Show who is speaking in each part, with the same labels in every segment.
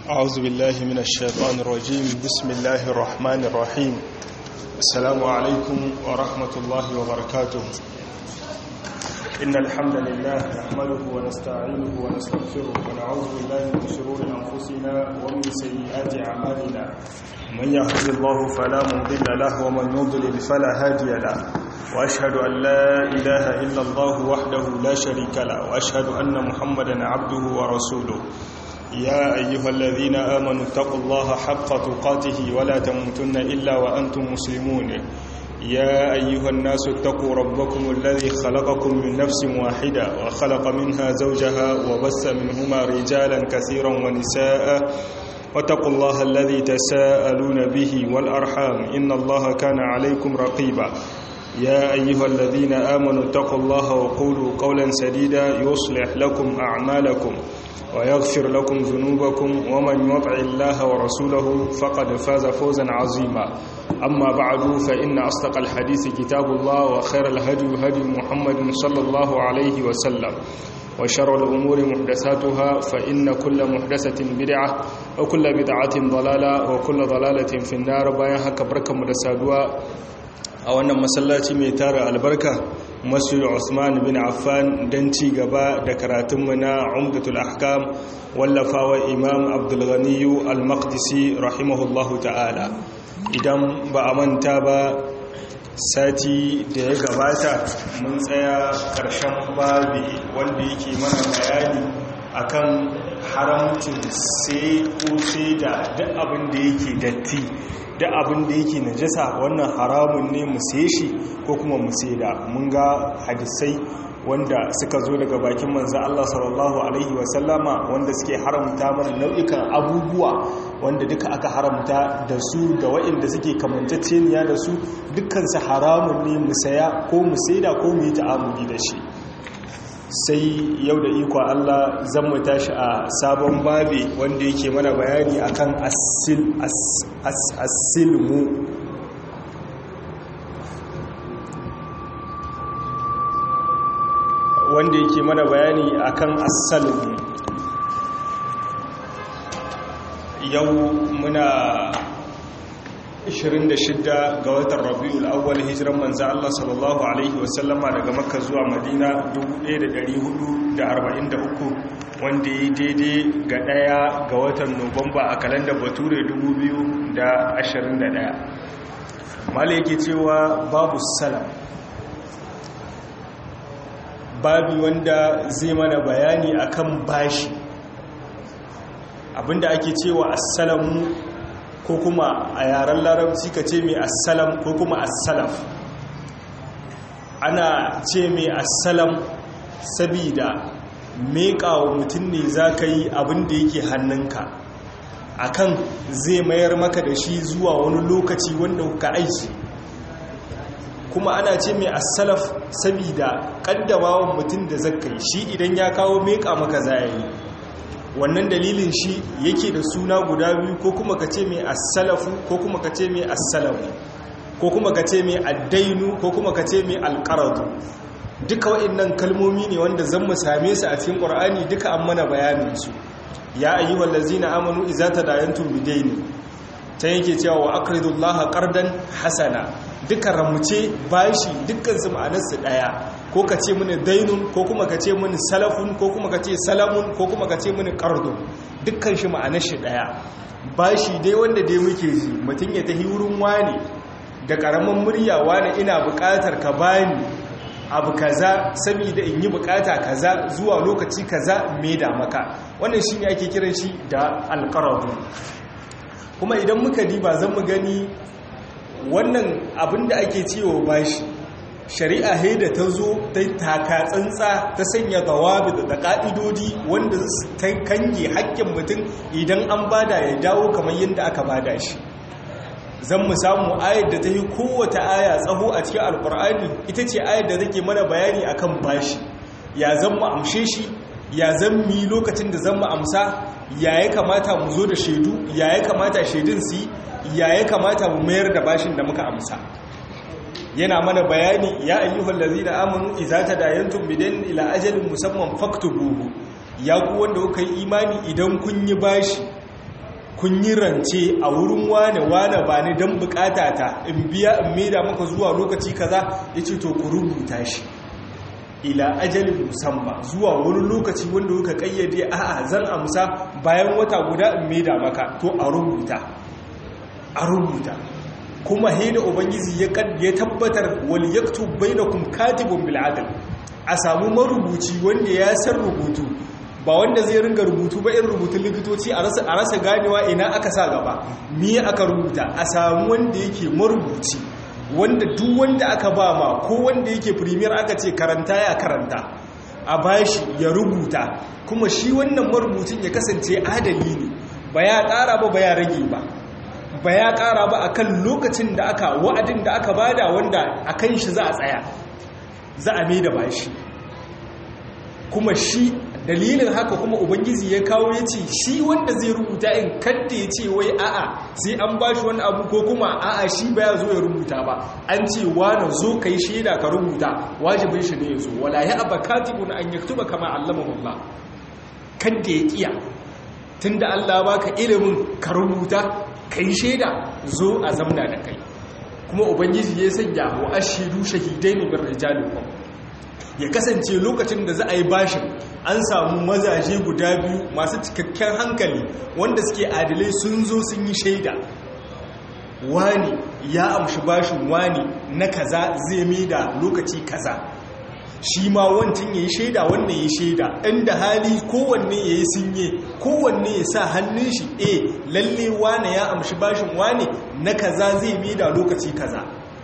Speaker 1: أعوذ بالله من الشيطان الرجيم. بسم الله الرحمن الرحيم. السلام عليكم ورحمة الله وبركاته. إن الحمد لله نحمده ونستعينه ونستغفره ونعوذ بالله من شرور أنفسنا ومن سيئات أعمالنا. من يهد الله فلا مضل له ومن يضلل فلا هادي له، وأشهد أن لا إله إلا الله وحده لا شريك له، وأشهد أن محمدا عبده ورسوله. يا أيها الذين آمنوا اتقوا الله حق تقاته ولا تموتن إلا وأنتم مسلمون. يا أيها الناس اتقوا ربكم الذي خلقكم من نفس واحدة وخلق منها زوجها وبث منهما رجالا كثيرا ونساء، واتقوا الله الذي تساءلون به والأرحام إن الله كان عليكم رقيبا. يا أيها الذين آمنوا اتقوا الله وقولوا قولا سديدا يصلح لكم أعمالكم ويغفر لكم ذنوبكم، ومن يطع الله ورسوله فقد فاز فوزا عظيما. أما بعد فإن أصدق الحديث كتاب الله، وخير الهدي هدي محمد صلى الله عليه وسلم، وشر الأمور محدثاتها، فإن كل محدثة بدعة وكل بدعة ضلالة وكل ضلالة في النار. باين هكا بركة مدسادوا a wannan masallaci mai tara albarka, Masjid Usman bin Affan, don ci gaba da karatunmu na Umdatul Ahkam wallafawa Imam Abdul Ghani Al-Maqdisi rahimahullahu ta'ala. Idan ba a manta ba, sati da ya gabata mun tsaya ƙarshen babi wanda yake mana bayani akan haramcin sai ko sai da duk abin da yake datti, da abin da yake najasa, wannan haramun ne mu sai shi ko kuma mu sai da. Mun ga hadisai wanda suka zo daga bakin manzo Allah sallallahu alaihi wasallama wanda suke haramta mana nau'ikan abubuwa wanda duka aka haramta da su da waɗanda suke kamantacceniya da su, dukkan su haramun ne mu saya ko mu sai da ko mu yi ta'amuli da shi. Sai yau da iko Allah zan mu tashi a sabon babi wanda yake mana bayani akan as-silmu. Wanda yake mana bayani akan as-salmu. Yau muna 26 ga watan Rabiul Awwal, hijiran manzo Allah sallallahu alaihi wasallama daga Makka zuwa Madina 1443, wanda yi daidai ga 1 ga watan Nuwamba a kalandar Bature 2021. Mala yake cewa babu salam, babu wanda zai mana bayani akan bashi. Abinda ake cewa assalamu ko kuma a yaren larabci ka ce mai assalam ko kuma assalaf. Ana ce mai assalam sabida meƙa wa mutum ne za ka yi abin da yake hannunka akan zai mayar maka da shi zuwa wani lokaci wanda ka aiki. Kuma ana ce mai assalaf sabida ƙaddama wa mutum da zaka yi shi idan ya kawo meƙa maka za yi. Wannan dalilin shi yake da suna guda biyu, ko kuma ka ce mai assalafu ko kuma ka ce mai assalamu ko kuma ka ce mai addainu ko kuma ka ce mai alƙaradu. Duka waɗannan kalmomi ne wanda zan mu same su a cikin ƙur'ani, duka an mana bayaninsu. Ya ayyuhal ladzina amanu idza tadayantum bidaini, ta yake cewa wa aqridullaha qardan hasana. Duka ramuce bashi dukkan su ma'anarsu daya, ko ka ce mini dainun ko kuma ka ce mini salafun ko kuma ka ce salamun ko kuma ka ce mini qardun, dukkan shi ma'anar shi daya. Bashi dai wanda dai muke ji, mutum ya tahi wurin wani da karaman murya, wani ina bukatar ka bani abu kaza saboda in yi bukata kaza zuwa lokaci kaza me da maka, wannan shine ake kiran shi da alqaradu. Kuma idan muka diba zan mu gani wannan abin da ake cewa bashi, shari'a haida ta zo ta taka tsantsa ta sanya dawabi da ka'idodi wanda ta kange haƙƙin mutum idan an bada ya dawo kamar yadda aka bada shi. Zan mu samu ayar da ta yi kowace aya tsaho a cikin alkur'ani, ita ce ayar da take mana bayani akan bashi. Ya zan mu amshe shi, ya zan mu yi lokacin da zan mu amsa, ya ya kamata mu zo da shaidu, ya ya kamata shaidun su yi, ya ya kamata mu mayar da bashin da muka amsa. Yana mana bayani, ya ayyuhal ladzina amanu idza tadayantum bidayn ila ajalin musamman faktubuhu. Ya ku wanda kuka yi imani, idan kun yi bashi kun yi rance a wurin wane ba ni don bukata ta in biya in maida maka zuwa lokaci kaza ya ce to ku rubuta shi ila ajalin musamman zuwa wani lokaci wanda kuka kayyade a'a zan amsa bayan wata guda in maida maka to a rubuta kuma da ubangiji ya tabbatar wal yaktub bainakum katibun bil adl a samu marubuci wanda ya san rubutu ba wanda zai ringa rubutu ba irin rubutun likitoci a rasa ganewa ina aka sa gaba me aka rubuta a samu wanda yake marubuci wanda duk wanda aka ba ma ko wanda yake premier aka ce karanta ya karanta a bashi ya rubuta kuma shi wannan marubucin ya kasance adali ne ba ya ƙara ba ya rage ba ya ƙara ba akan lokacin da aka wa'adin da aka bada wanda akan shi za a tsaya za a mai da bashi kuma shi dalilin haka kuma ubangiji ya kawo ya ce shi wanda zai rubuta in kadda ya ce wai a'a sai an ba shi wani abu ko kuma a'a shi ba ya zo ya rubuta ba an ce wani zo ka yi shaida ka rubuta wajibin shi ne ya zo wala ya aba katibun an yaktuba kama allamahullah kadda ya kiya tunda Allah baka ilimin ka rubuta ka yi shaida zo a zamna da kai kuma ubangiji ya sanya wa ashidu shahidaini min rijalikum ya kasance lokacin da za a yi bashin an samu mazaje guda biyu masu cikakken hankali wanda suke adalai sun zo sun yi shaida wani ya amshi bashin wani na kaza zai mai da lokaci kaza shi ma wancan ya yi shaida wannan ya yi shaida inda hali kowanne ya yi sinye kowanne ya sa hannun shi lalle wane ya amshi bashin wane na kaza zai mai da lokaci kaza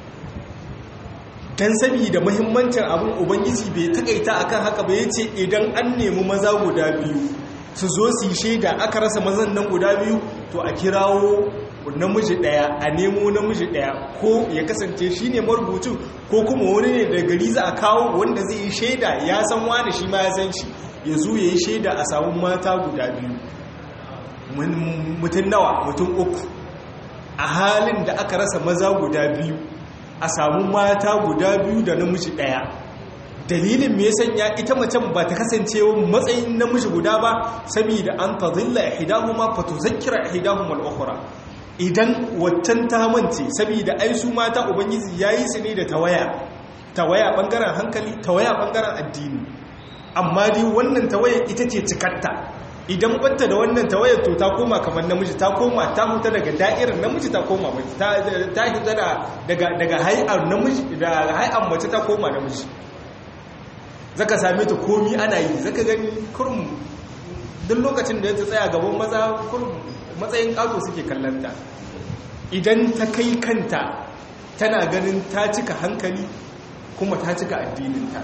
Speaker 1: dan saboda muhimmancin abin ubangiji bai takaita akan haka ba yace idan an nemi maza guda biyu su zo su yi shaida aka rasa mazan nan guda biyu to a kirawo namiji daya a nemo namiji daya ko ya kasance shine marubucin ko kuma wani ne da gari za a kawo wanda zai yi shaida ya san wani shi ma ya san shi ya zo ya yi shaida a samun mata guda biyu mutum nawa mutum uku a halin da aka rasa maza guda biyu a samu mata guda biyu da namiji daya dalilin me sanya ita macen ba ta kasance matsayin namiji guda ba saboda an tadilla ihdahuma fatuzakkira ihdahuma al-ukhra idan waccan ta mance saboda ai su mata ubangiji yayi su ne da tawaya bangaren hankali tawaya bangaren addini amma dai wannan tawaya ita ce cikarta idan banta da wannan tawayar to ta koma kamar namiji ta koma ta huta daga da'irar namiji ta koma mace ta huta daga hay'ar namiji da hay'ar mace ta koma namiji zaka same ta komi ana yi zaka gani kurum duk lokacin da ya tsaya gaban maza kurum matsayin kato suke kallanta idan ta kai kanta tana ganin ta cika hankali kuma ta cika addininta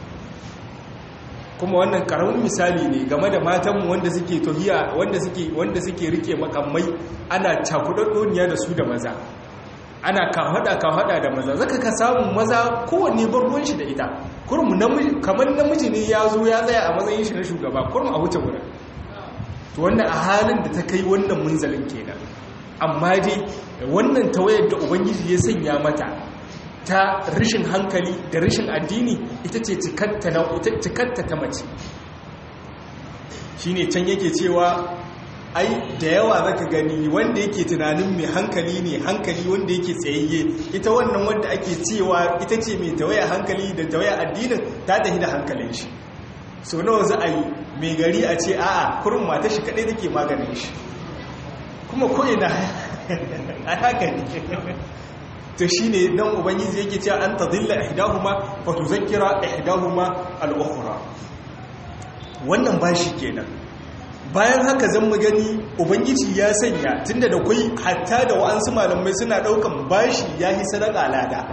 Speaker 1: kuma wannan karamin misali ne game da matanmu wanda suke tohiya wanda suke rike makamai ana cakudaddoniya da su da maza ana kafada da maza zaka ka samu maza kowanne barruwan shi da ita kurmu namiji kamar namiji ne ya zo ya tsaya a matsayin shi na shugaba kurmu a wuce wurin to wannan a halin da ta kai wannan munzalin kenan amma dai wannan tawayar da ubangiji ya sanya mata ta rashin hankali da rashin addini ita ce cikatta ta mace shine can yake cewa ai da yawa zaka gani wanda yake tunanin mai hankali ne hankali wanda yake tsayayye ita wannan wanda ake cewa ita ce mai tawaya hankali da tawaya addinin ta tafi da hankalin shi so nawa za a yi mai gari a ce a'a kurin mata shi kadai take maganin shi kuma ko ina a haka ne to shine dan ubangiji yake cewa an tadilla ihdahuma fa tuzakkira ihdahuma al-ukhra wannan bashi kenan bayan haka zan mu gani ubangiji ya sanya tunda da kai hatta da wa'ansu malamai suna daukan bashi yahi sadaka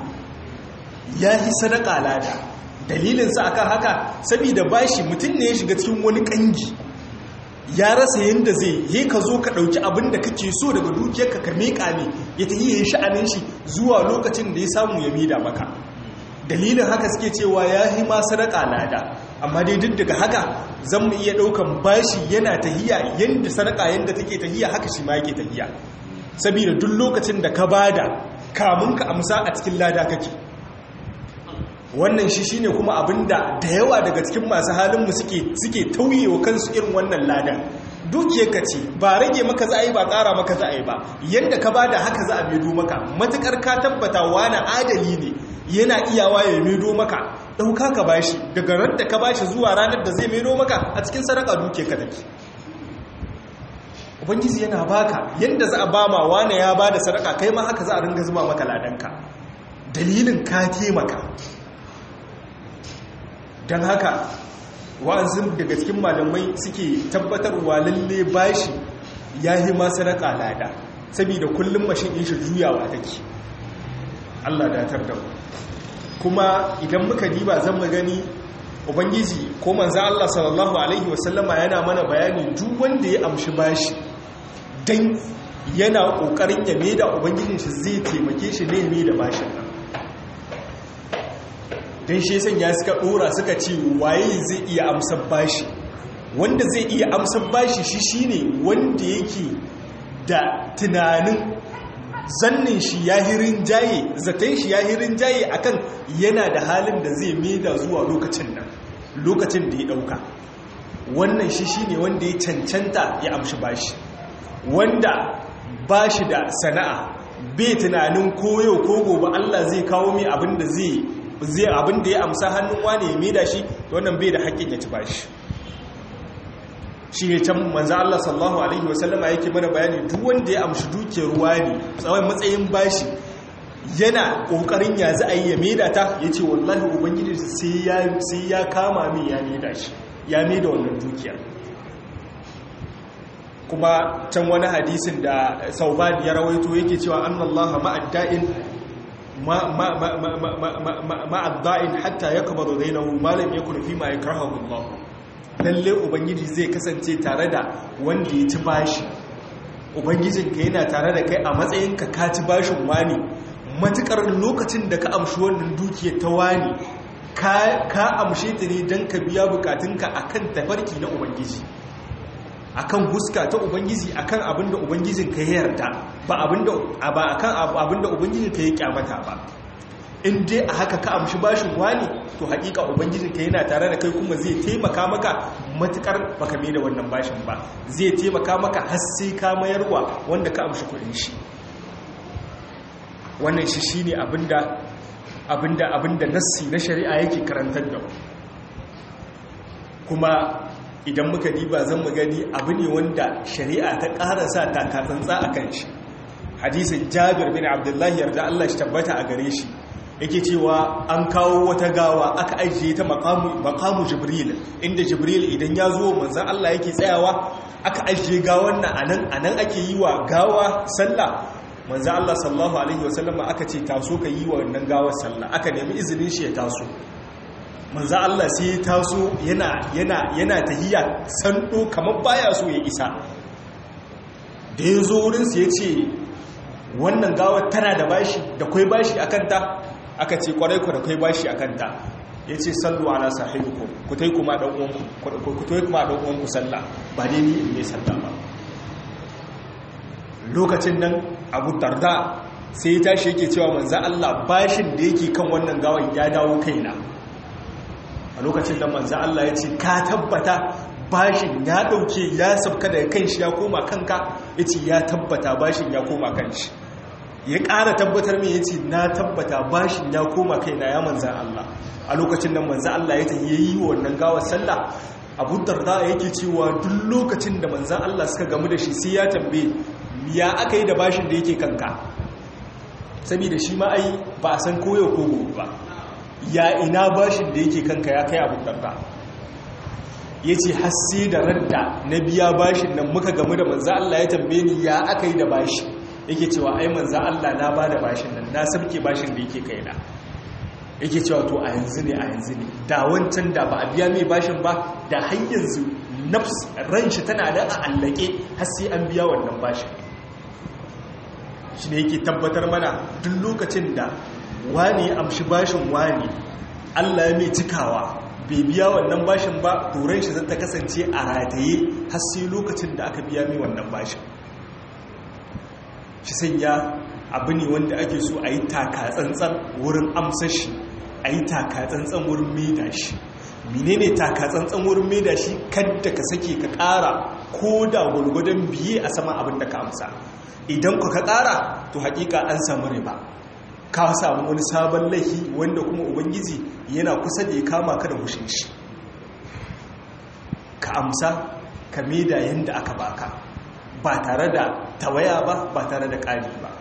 Speaker 1: lada dalilin sa akan haka saboda bashi mutun ne ya shiga cikin wani kangi ya rasa yanda zai yi ka zo ka dauki abin da kake so daga dukiyarka ka miƙa ne ya tafi yayin sha'anin shi zuwa lokacin da ya samu ya mida maka dalilin haka suke cewa yahi ma sadaka lada amma dai duk daga haka zan mu iya daukan bashi yana tahiya yanda sadaka yanda take tahiya haka shi ma yake tahiya saboda duk lokacin da ka bada kamun ka amsa a cikin lada kake wannan shi shine kuma abinda da yawa daga cikin masu halin mu suke tauyewa kansu irin wannan ladan dukiyarka ce ba rage maka za a yi ba ƙara maka za a yi ba yadda ka bada haka za a maido maka matukar ka tabbata wani adali ne yana iyawa ya maido maka ɗauka ka bashi daga ran da ka bashi zuwa ranar da zai maido maka a cikin sadaka dukiyarka take ubangiji yana baka yadda za a ba ma wani ya ba da sadaka kai ma haka za a ringa zuba maka ladanka dalilin ka taimaka don haka wa'azin daga cikin malamai suke tabbatarwa lalle bashi ya yi ma sadaka lada saboda kullum mashin in shi juyawa take Allah datar da mu kuma idan muka diba zan mu gani ubangiji ko manzo Allah sallallahu alaihi wasallama yana mana bayani duk wanda ya amshi bashi dan yana kokarin ya maida ubangijin shi zai taimake shi ne mai da bashin nan dan shi sanya suka dora suka ce waye zai iya amsar bashi wanda zai iya amsar bashi shi shine wanda yake da tunanin zannin shi ya hirin jaye zaton shi ya hirin jaye akan yana da halin da zai maida zuwa lokacin nan lokacin da ya dauka wannan shi shine wanda ya cancanta ya amshi bashi wanda bashi da sana'a bai tunanin koyo ko gobe Allah zai kawo mai abin da zai abin da ya amsa hannun wane ya maida shi wannan bai da haƙƙin ya ci bashi shi ne can manzo Allah sallallahu alaihi wasallama yake mana bayani duk wanda ya amshi dukiyar ruwa ne tsawon matsayin bashi yana kokarin ya za a yi ya maida ta yace wallahi ubangiji sai ya kama min ya maida shi ya maida wannan dukiyar kuma can wani hadisin da Sauban ya rawaito yake cewa annallaha ma'adda'in ma'adda'in hatta yakbadu dainahu ma lam yakun fi ma yakrahu Allah lalle ubangiji zai kasance tare da wanda ya ci bashi ubangijinka yana tare da kai a matsayinka ka ci bashin wani matukar lokacin da ka amshi wannan dukiyar ta wani ka amshe ta ne don ka biya bukatunka akan tafarki na ubangiji akan huska ta ubangiji akan abinda ubangijinka ya yarda ba akan abinda ubangijinka ya kyamata ba in dai a haka ka amshi bashin wani to hakika ubangijinka yana tare da kai kuma zai taimaka maka matukar baka mai da wannan bashin ba zai taimaka maka har sai ka mayarwa wanda ka amshi kudin shi wannan shi shine abinda nassi na shari'a yake karantar da kuma idan muka diba zan mu gani abu ne wanda shari'a ta karasa ta katsantsa akan shi hadisin Jabir bin Abdullah yarda Allah shi tabbata a gare shi yake cewa an kawo wata gawa aka ajiye ta makamu Jibril inda Jibril idan ya zo manzon Allah yake tsayawa aka ajiye gawan nan anan ake yi wa gawa sallah manzon Allah sallallahu alaihi wasallam aka ce taso ka yi wa wannan gawar sallah aka nemi izinin shi ya taso manzon Allah sai ya taso yana tahiyya sando kamar baya so ya isa da ya zo wurin sa yace wannan gawar tana da bashi da kai bashi akan ta aka ce kwarai ku da kai bashi a kanta ya ce sallu ala sahibikum ku tai kuma dan uwanku sallah ba dai ni in mai sallah ba lokacin nan Abu Darda sai ya tashi yake cewa manzo Allah bashin da yake kan wannan gawan ya dawo kaina a lokacin da manzo Allah ya ce ka tabbata bashin ya dauke ya sabka daga kanshi ya koma kanka yace ya tabbata bashin ya koma kanshi ya ƙara tabbatar mai ya ce na tabbata bashin ya koma kaina ya manzan Allah a lokacin da manzan Allah ya tafiye yi wannan gawar sallah Abu Darda yake cewa duk lokacin da manzan Allah suka gamu da shi sai ya tambaye ya aka yi da bashin da yake kanka saboda shi ma ai ba a san koyo ko gobe ba ya ina bashin da yake kanka ya kai Abu Darda ya ce hasse da radda na biya bashin nan muka gamu da manzan Allah ya tambaye ni ya aka yi da bashi yake cewa ai manzo Allah na bada bashin nan na sabke bashin da yake kaina yake cewa to a yanzu ne da wancan da ba a biya mai bashin ba da har yanzu nafs ran shi tana da a allake har sai an biya wannan bashin shine yake tabbatar mana duk lokacin da wani amshi bashin wani Allah ya mai cikawa bai biya wannan bashin ba to ran shi zata kasance a rataye har sai lokacin da aka biya mai wannan bashin shi sanya abu ne wanda ake so a yi takatsantsan wurin amsar shi a yi takatsantsan wurin maida shi menene takatsantsan wurin maida shi kadda ka sake ka ƙara ko da gwargwadon biye a saman abin da ka amsa. Idan ka ƙara to hakika an samu riba, ka samu wani sabon laifi wanda kuma ubangiji yana kusa da ya kama ka da hushin shi. Ka amsa ka maida yanda aka baka ba tare da tawaya ba tare da ƙari ba.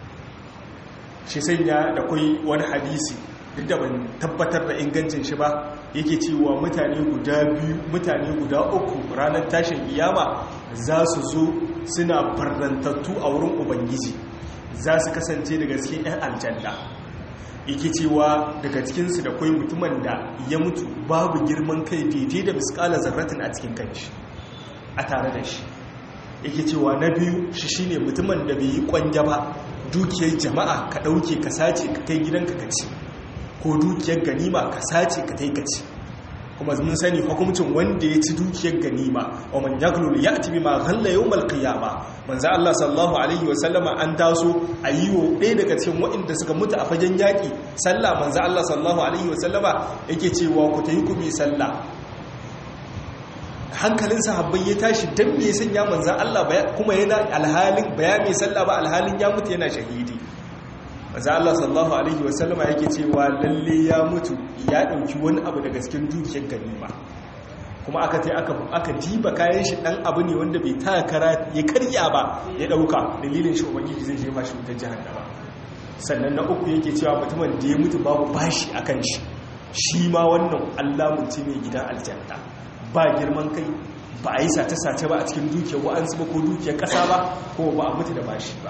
Speaker 1: Shi sanya da kai wani hadisi duk da ban tabbatar da ingancin shi ba, yake cewa mutane guda uku ranar tashin kiyama za su zo suna farrantattu a wurin ubangiji, za su kasance daga cikin 'yan aljanna. Yake cewa daga cikinsu da kwai mutumin da ya mutu babu girman kai daidai da miskala zarratin a cikin kanshi a tare da shi. Yake cewa na biyu shi shine mutumin da bai yi kwanja ba, dukiyar jama'a ka ɗauke ka sace ka kai gidanka ka ci, ko dukiyar ganima ka sace ka kai ka ci. Kuma mun sani hukuncin wanda ya ci dukiyar ganima, wa man yaglul ya'ti bima ghalla yawmal qiyamah. Manzo Allah sallallahu alaihi wa sallama an taso ayiwo ɗaya daga cikin waɗanda suka mutu a fagen yaki sallah. Manzo Allah sallallahu alaihi wa sallama yake cewa ku tayi ku bi sallah. Hankalin sahabbai ya tashi, dan me sanya manzo Allah kuma yana alhalin baya mai sallah ba, alhalin ya mutu yana shahidi. Manzo Allah sallallahu alaihi wasallama yake cewa lalle ya mutu ya dauki wani abu daga cikin dukiyar ganima, kuma aka diba kayan shi dan abu ne wanda bai takara ya karya ba, ya dauka dalilin shi ubangiji zai jefa shi wutar jahannama. Sannan na uku yake cewa mutumin da ya mutu babu bashi akan shi, shi ma wannan Allah mutum mai gidan aljanna, ba girman kai, ba a yi sace-sace ba a cikin dukiyar wa'ansu ba ko dukiyar kasa ba, ko ba a mutu da bashi ba.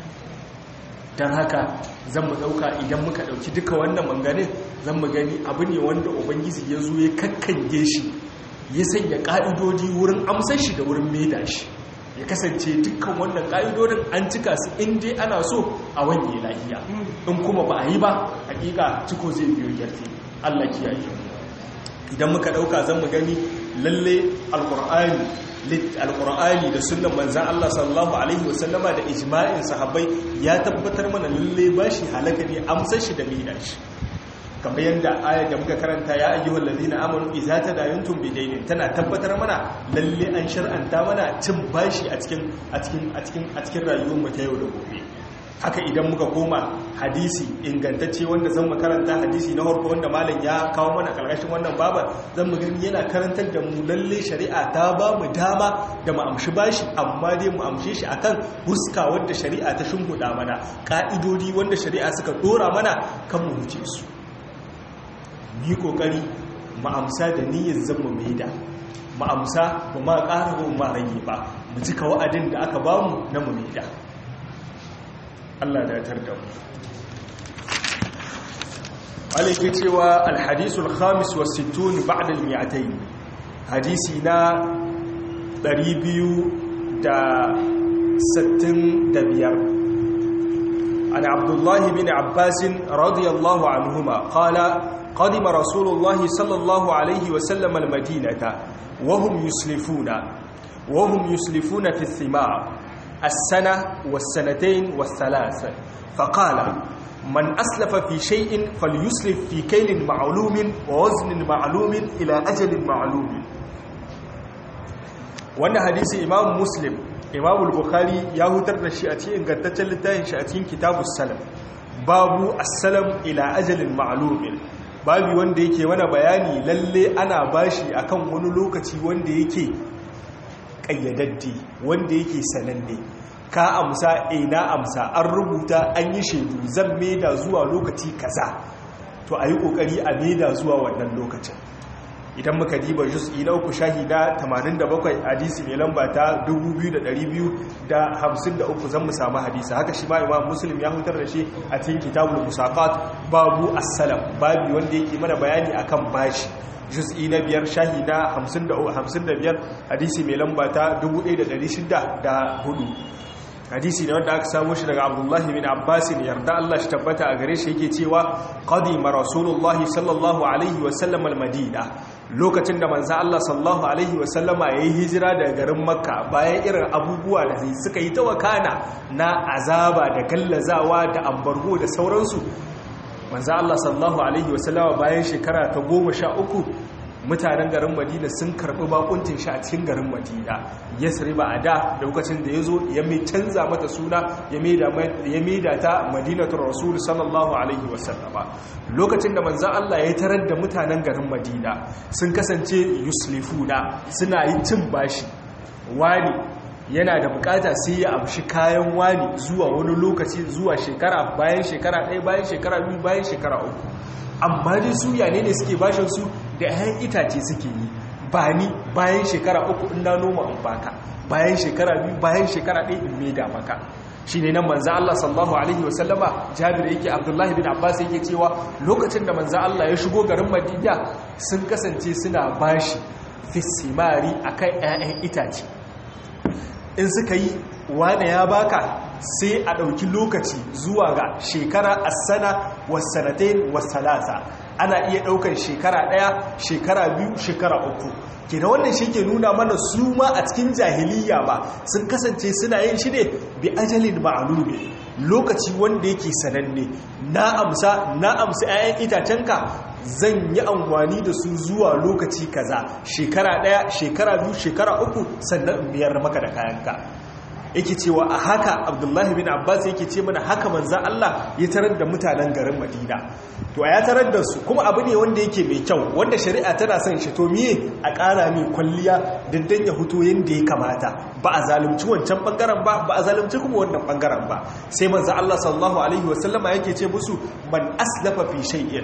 Speaker 1: Don haka zan mu ɗauka, idan muka ɗauki duka wannan manganin zan mu gani abu ne wanda ubangiji ya zo ya kakkange shi, ya sanya ƙa'idodi wurin amsar shi da wurin maida shi, ya kasance dukkan wannan ƙa'idodin an cika su inda ana so a wanye lahiya. In kuma ba a yi ba, hakika ciko zai biyo gyarfi. Allah kiyaye. Idan muka ɗauka zan mu gani lalle alƙur'ani da sunan manzan Allah sallallahu alaihi wasallama da ijma'in sahabbai ya tabbatar mana lalle bashi halaka ne, amsar shi da maida shi. Kamar yadda ayar da muka karanta, ya ayyuhal ladina amanu idza tadayantum bidaynin, tana tabbatar mana lalle an shar'anta mana cin bashi a cikin rayuwar mu ta yau da gobe. Haka idan muka koma hadisi ingantacce wanda zan mu karanta, hadisi na farko wanda malam ya kawo mana karkashin wannan baba, zan mu gani yana karantar da mu lalle shari'a ta ba mu dama da mu amshi bashi, amma dai mu amshe shi akan huska wanda shari'a ta shimfiɗa mana, ka'idodi wanda shari'a suka dora mana kan mu wuce su. Mu yi kokari mu amsa da niyyar zan mu maida, mu amsa ba ma ƙara ba ma rage ba, mu cika wa'adin da aka bamu na mu maida. Allah da tar da mu. Alike cewa alhadisul khamis wa sittun ba'da al-mi'atayn, hadisi na 265 an Abdullah bin Abbas radiyallahu anhuma qala qadima Rasulullah sallallahu alayhi wa sallam al-Madinata wa hum yuslifuna fi ath-thimar السنة والسنتين والثلاث، فقال من أسلف في شيء فليسلف في كيل معلوم ووزن معلوم إلى أجل معلوم. وأن حديث إمام مسلم إمام البخاري يهتر الشيئتين قد تتلتين شيئتين كتاب السلم، باب السلم إلى أجل معلوم. babu wanda yake mana bayani lalle ana bashi akan wani lokaci wanda yake kayyadaddi, wanda yake sananne. Ka amsa, na amsa, an rubuta, an yi shaidu, zan maida zuwa lokaci kaza, to a yi kokari a maida zuwa wannan lokacin. Idan muka diba juz'i na 3 shahida 87 hadisi mai lamba ta 2253 zan mu samu hadisi. Haka shi ma Imam Muslim ya hutar da shi a cikin Kitabul Musaqat, babu as-salam, babu wanda yake mana bayani akan bashi. Juz'i na 5 shahida 55 hadisi mai lamba ta 1604. Hadisi ne wanda aka samu shi daga Abdullahi bin Abbas ne, yarda Allah shi tabbata a gare shi, yake cewa qadima Rasulullahi sallallahu alaihi wa sallam al-Madina, lokacin da manzo Allah sallallahu alaihi wa sallama yayi hijira daga garin Makka, bayan irin abubuwa da suka yi ta wakana na azaba da gallazawa da ambargo da sauransu, manzo Allah sallallahu alaihi wa sallama bayan shekara ta 13 mutanen garin Madina sun karbi bakuncin shi a cikin garin Madina. Yasriba a da lokacin da yazo ya mai canza mata suna ya maida ta Madinatul Rasul sallallahu alaihi wasallama. Lokacin da manzon Allah ya tarar da mutanen garin Madina sun kasance yuslifuna, suna yi cin bashi, wani yana da bukata sai ya amshi kayan wani zuwa wani lokaci, zuwa shekara bayan shekara ɗaya, bayan shekara biyu, bayan shekara uku. Amma dai su yane ne suke bashin su da 'ya'yan itace suke yi, ba ni bayan shekara uku in na noma in baka, bayan shekara biyu, bayan shekara ɗaya in maida maka. Shi ne nan manzan Allah sallallahu Alaihi wasallama, Jabir yake, Abdullahi bin Abbas yake cewa lokacin da manzan Allah ya shigo garin Madina sun kasance suna bashi fisimari akan 'ya'yan itace. In suka yi wane ya baka sai a ɗauki lokaci zuwa ga shekara asana wasanatain wasalasa, ana iya ɗaukar shekara ɗaya, shekara biyu, shekara uku. Kenan wannan shi ke nuna mana su ma a cikin jahiliya ba sun kasance suna yin shi ne bi ajalin ma'lumi, lokaci wanda yake sananne. Na amsa 'ya'yan itacenka zan yi amfani da su zuwa lokaci kaza, shekara ɗaya, shekara biyu, shekara uku, sannan in biyar maka da kayanka. Yake cewa a haka Abdullahi bin Abbas yake ce mana haka manzan Allah ya tarar da mutanen garin Madina. To ya tarar da su kuma abu ne wanda yake mai kyau, wanda shari'a tana son shi, to miye a ƙara mai kwalliya dandan ya huto yadda ya kamata, ba a zalunci wancan bangaren ba a zalunci kuma wannan bangaren ba. Sai manzan Allah sallallahu alaihi wasallama yake ce musu man aslafa fi shay'in,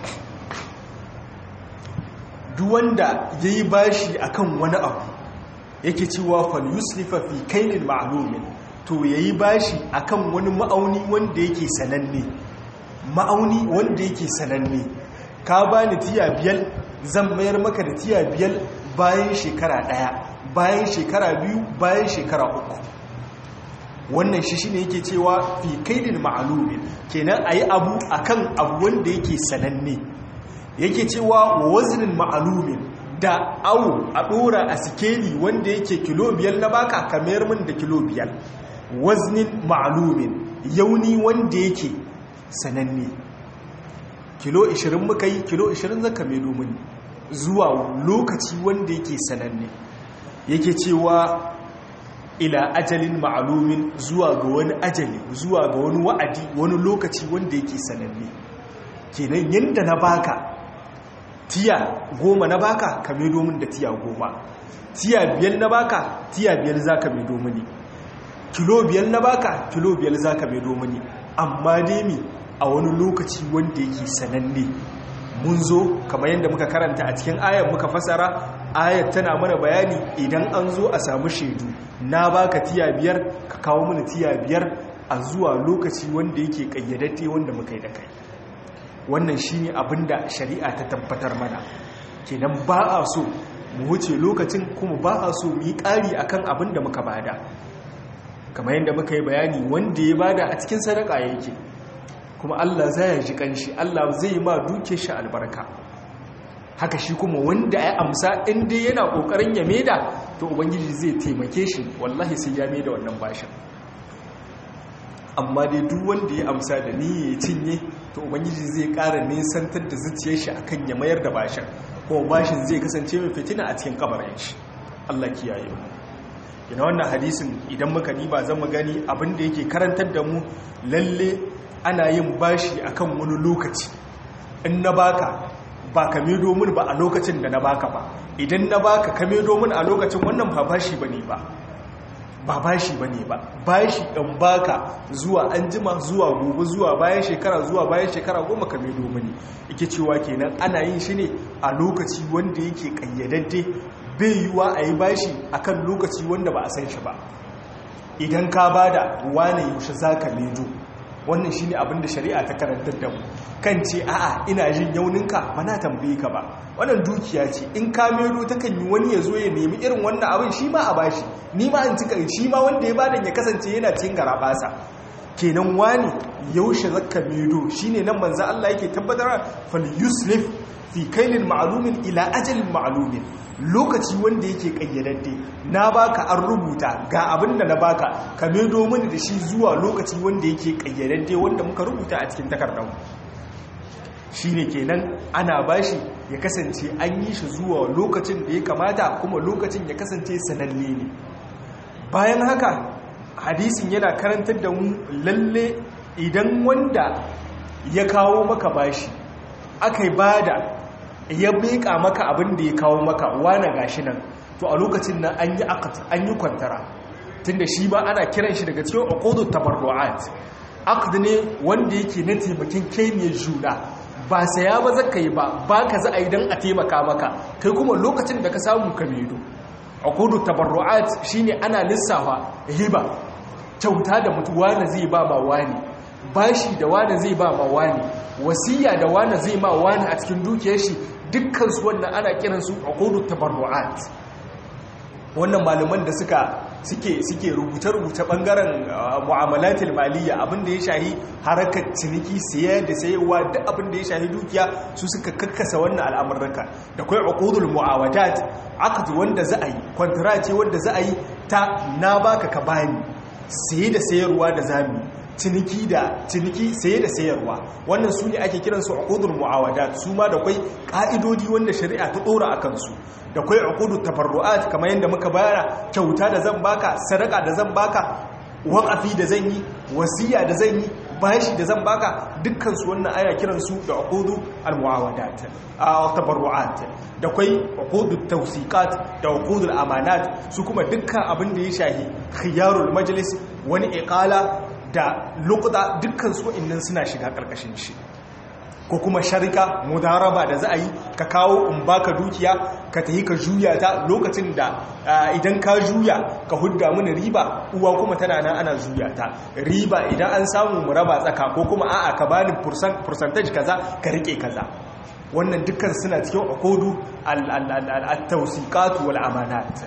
Speaker 1: duk wanda yayi bashi akan wani abu, yake cewa fal yuslifa fi kailin ma'lumin, to yayi bashi akan wani ma'auni wanda yake sananne. Ma'auni wanda yake sananne, ka bani tiya biyar, zan mayar maka da tiya biyar bayan shekara ɗaya, bayan shekara biyu, bayan shekara uku. Wannan shi shine yake cewa fi kailin ma'lumin, kenan ayi abu akan abu wanda yake sananne. Yake cewa waznin ma'lumin, da awu a dora a sikeli wanda yake kilo 5 na baka kamar min da kilo 5. Waznin ma'lumin, yauni wanda yake sananne. Kilo 20 muka yi, kilo 20 zaka mai domin zuwa lokaci wanda yake sananne. Yake cewa ila ajalin ma'lumin, zuwa ga wani ajali, zuwa ga wani wa'adi, wani lokaci wanda yake sananne. Kenan yanda na baka tiya 10 na baka ka mai domin da tiya 10, tiya 5 na baka tiya 5 zaka mai domini, kilo 5 na baka kilo 5 zaka mai domini. Amma dai mi a wani lokaci wanda yake sananne. Mun zo kamar yadda muka karanta a cikin ayar, muka fasara ayar tana mana bayani idan an zo a samu shaidu, na baka tiya 5 ka kawo mana tiya 5 a zuwa lokaci wanda yake kayyadadde wanda muka yi da kai. Wannan shine abinda shari'a ta tabbatar mana. Kenan ba a so mu wuce lokacin, kuma ba a so mu yi ƙari akan abinda muka bada. Kamar yadda muka yi bayani, wanda ya bada a cikin sadaka yake, kuma Allah zai ji kanshi, Allah zai yi ma duke shi albarka. Haka shi kuma wanda ya amsa in dai yana kokarin ya maida, to ubangiji zai taimake shi, wallahi sai ya maida wannan bashin. Amma dai duk wanda ya amsa da niyya ya cinye, to ubangiji zai ƙara nisantar da zuciyar shi akan ya mayar da bashin, kuma bashin zai kasance mai fitina a cikin kabarin shi. Allah kiyaye mu. Ina wannan hadisin idan muka diba zan mu gani abin da yake karantar da mu, lalle ana yin bashi akan wani lokaci. In na baka ba ka medo mun ba a lokacin da na baka ba, idan na baka ka medo mun a lokacin, wannan ba bashi bane ba, ba bashi bane ba. Bashi dan baka zuwa anjima, zuwa gobe, zuwa bayan shekara, zuwa bayan shekara 10 ka medo muni. Yake cewa kenan ana yin shi ne a lokaci wanda yake kayyadadde, bai yiwa a yi bashi akan lokaci wanda ba a san shi ba. Idan ka bada wane yaushe zaka medo, wannan shine abin da shari'a ta karantar da mu. Kan ce a'a ina jin yauninka, ba na tambaye ka ba, wannan dukiya ce, in ka mero takan yi wani ya zo ya nemi irin wannan abin, shi ma a bashi, ni ma in cika, shi ma wanda ya bada ya kasance yana cikin garabasa. Kenan wani yaushe zakka mero, shine nan manzo Allah yake tabbatar fal yuslif fi kailin ma'lumin ila ajalin ma'lumin, lokaci wanda yake kayyadadde. Na baka an rubuta ga abin da na baka, ka medo mini da shi zuwa lokaci wanda yake kayyadadde wanda muka rubuta a cikin takardar. Shine kenan ana bashi ya kasance an yi shi zuwa lokacin da ya kamata kuma lokacin ya kasance sananne ne. Bayan haka hadisin yana karantar da mu lalle idan wanda ya kawo maka bashi aka yi bada ya beka maka abin da ya kawo maka wane gashi nan, to a lokacin nan an yi aqd, an yi kwantara, tunda shi ba ana kiran shi daga cikin uqudut tabarru'at. Aqd ne wanda yake na taimakin kai ne juna, ba saya ba zaka yi ba ka za a yi dan a taimaka maka kai kuma lokacin da ka samu ka medo. Uqudut tabarru'at shine ana lissafa hiba, kyauta da mutuwa na zai ba ma wani, bashi da wani zai ba ma wani, wasiya da wani zai ma wani a cikin dukiyar shi, dukkan su wannan ana kiransu uqudut tabarru'at. Wannan malaman da suke rubuce-rubuce bangaren mu'amalatul maliyya, abinda ya shahi harakar ciniki, siya da sayarwa, da abinda ya shahi dukiya, su suka kakkasa wannan al'amurraka. Da kai uqudul mu'awadat, aqd wanda za a yi, kwantara ce wanda za a yi ta na baka ka bani, saye da sayarwa da zami, ciniki saye da sayarwa, wannan su ne ake kiransu uqudul mu'awadat. su ma da kai ka'idodi wanda shari'a ta dora akan su. Da kai uqudut tabarru'at kamar yadda muka bayana, kyauta da zan baka, sadaka da zan baka, waqafi da zan yi, wasiya da zan yi, bashi da zan baka, dukkan su wannan aya kiransu da uqudul mu'awadat tabarru'at. Da kai uqudut tawsiqat da uqudul amanat, su kuma dukkan abin da ya shahi khiyarul majlis, wani iqala da luqda, dukkan su innan suna shiga karkashin shi. Ko kuma sharika mudaraba da za a yi, ka kawo in baka dukiya ka tahi ka juya ta, lokacin da idan ka juya ka hudda mini riba, uwa kuma tana nan ana juya ta riba, idan an samu mu raba tsaka, ko kuma a'a ka bani percentage kaza ka rike kaza. Wannan dukkan suna cikin uqudu at-tawsiqat wal amanat.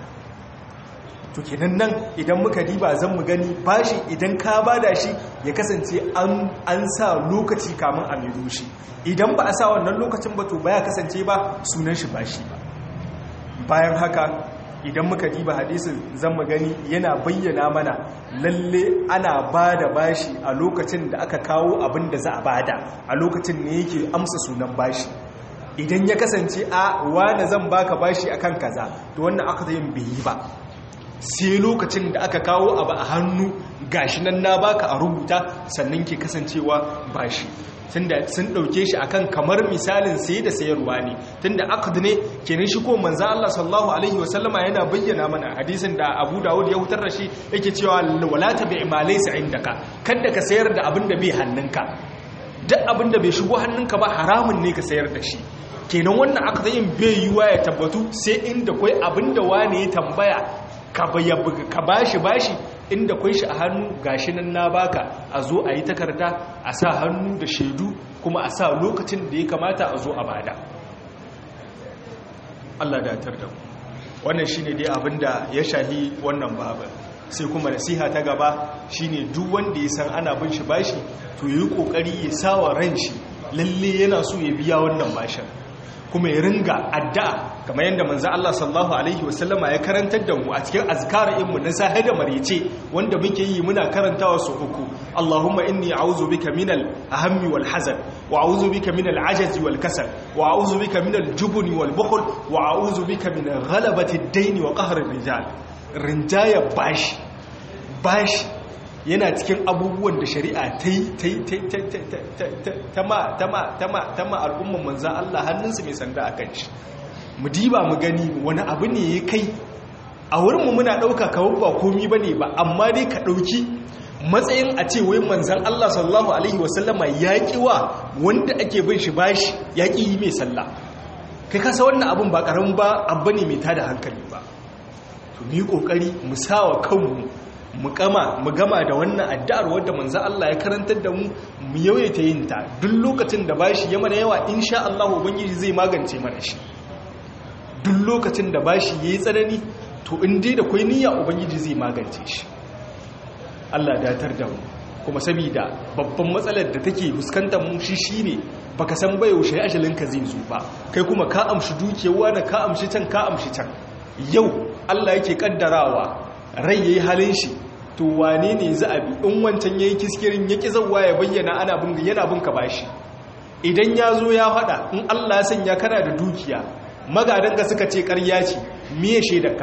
Speaker 1: To kenan nan idan muka diba zan mu gani bashi idan ka bada shi ya kasance an sa lokaci kamun a mai shi. Idan ba a sa wannan lokacin ba, to baya kasance ba sunan shi bashi ba. Bayan haka idan muka diba hadisin zan mu gani yana bayyana mana lalle ana bada bashi a lokacin da aka kawo abin da za a bada, a lokacin ne yake amsa sunan bashi. Idan ya kasance a wane zan baka bashi akan kaza, to wannan aka yin bai yi ba, sai lokacin da aka kawo abu a hannu gashi nan na baka a rubuta, sannan ke kasancewa bashi. Tunda sun dauke shi akan kamar misalin saye da sayarwa ne, tunda aqd ne kenan. shi ko manzo Allah sallallahu alaihi wasallama yana bayyana mana hadisin da Abu Dawud ya hutar da shi, yake cewa wala tabi' ma laysa indaka, kada ka sayar da abin da bai hannunka. Duk abin da bai shigo hannunka ba haramun ne ka sayar da shi. Kenan wannan aqdin bai yiwa ya tabbatu sai inda kai abin da wani ya tambaya ka bashi inda kwai shi a hannu gashi nan na baka, a zo a yi takarda, a sa hannu da shaidu, kuma a sa lokacin da ya kamata a zo a bada. Allah da tar da mu. Wannan shine dai abinda ya shahi wannan babu. Sai kuma nasiha ta gaba shine duk wanda ya san ana bin shi bashi, to yi kokari ya sawa ran shi lalle yana so ya biya wannan bashin, kuma ya ringa addu'a kamar yadda manzo Allah sallallahu alaihi wasallama ya karantar da mu a cikin azkarin mu na sahe da marece, wanda muke yi muna karantawa su uku. Allahumma inni a'udhu bika minal ahammi wal hazan, wa a'udhu bika minal ajazi wal kasal, wa a'udhu bika minal jubni wal bukhl, wa a'udhu bika min ghalabati ad-dayn wa qahri ar-rijal. Rinjaya bashi yana cikin abubuwan da shari'a ta ma al'umman manzan Allah hannunsu mai sanda a kan shi. Mu diba mu gani wani abu ne ya kai a wurinmu muna ɗauka kawai ba komi ba ne ba, amma dai ka ɗauki matsayin a ce wai manzan Allah sallallahu alaihi wasallama ya ƙi wa wanda ake bin shi bashi ya ƙi yi mai sallah. Kai kasa wannan abin ba ƙaramin ba abu ne mai tada hankali ba. To ni ƙoƙari mu sawa kanmu mu gama da wannan addu'ar wadda manzo Allah ya karantar da mu yawaita yin ta duk lokacin da bashi ya mana yawa, insha Allah ubangiji zai magance mana shi. Duk lokacin da bashi yayi tsanani, to in dai da kai niyya ubangiji zai magance shi. Allah ya datar da mu. Kuma saboda babban matsalar da take fuskantar mu shine baka san ba yaushe ajalinka zai zo ba, kai kuma ka amshi dukiyar da ka amshi can. Yau Allah yake kaddarawa rai yayi halin shi, to wane ne za a bi? In wancan yayi kiskirin yaki zawwa ya bayyana yana bin ka bashi, idan ya zo ya faɗa in Allah ya sanya kana da dukiya magadanka suka ce ƙarya ce miye shaidarka.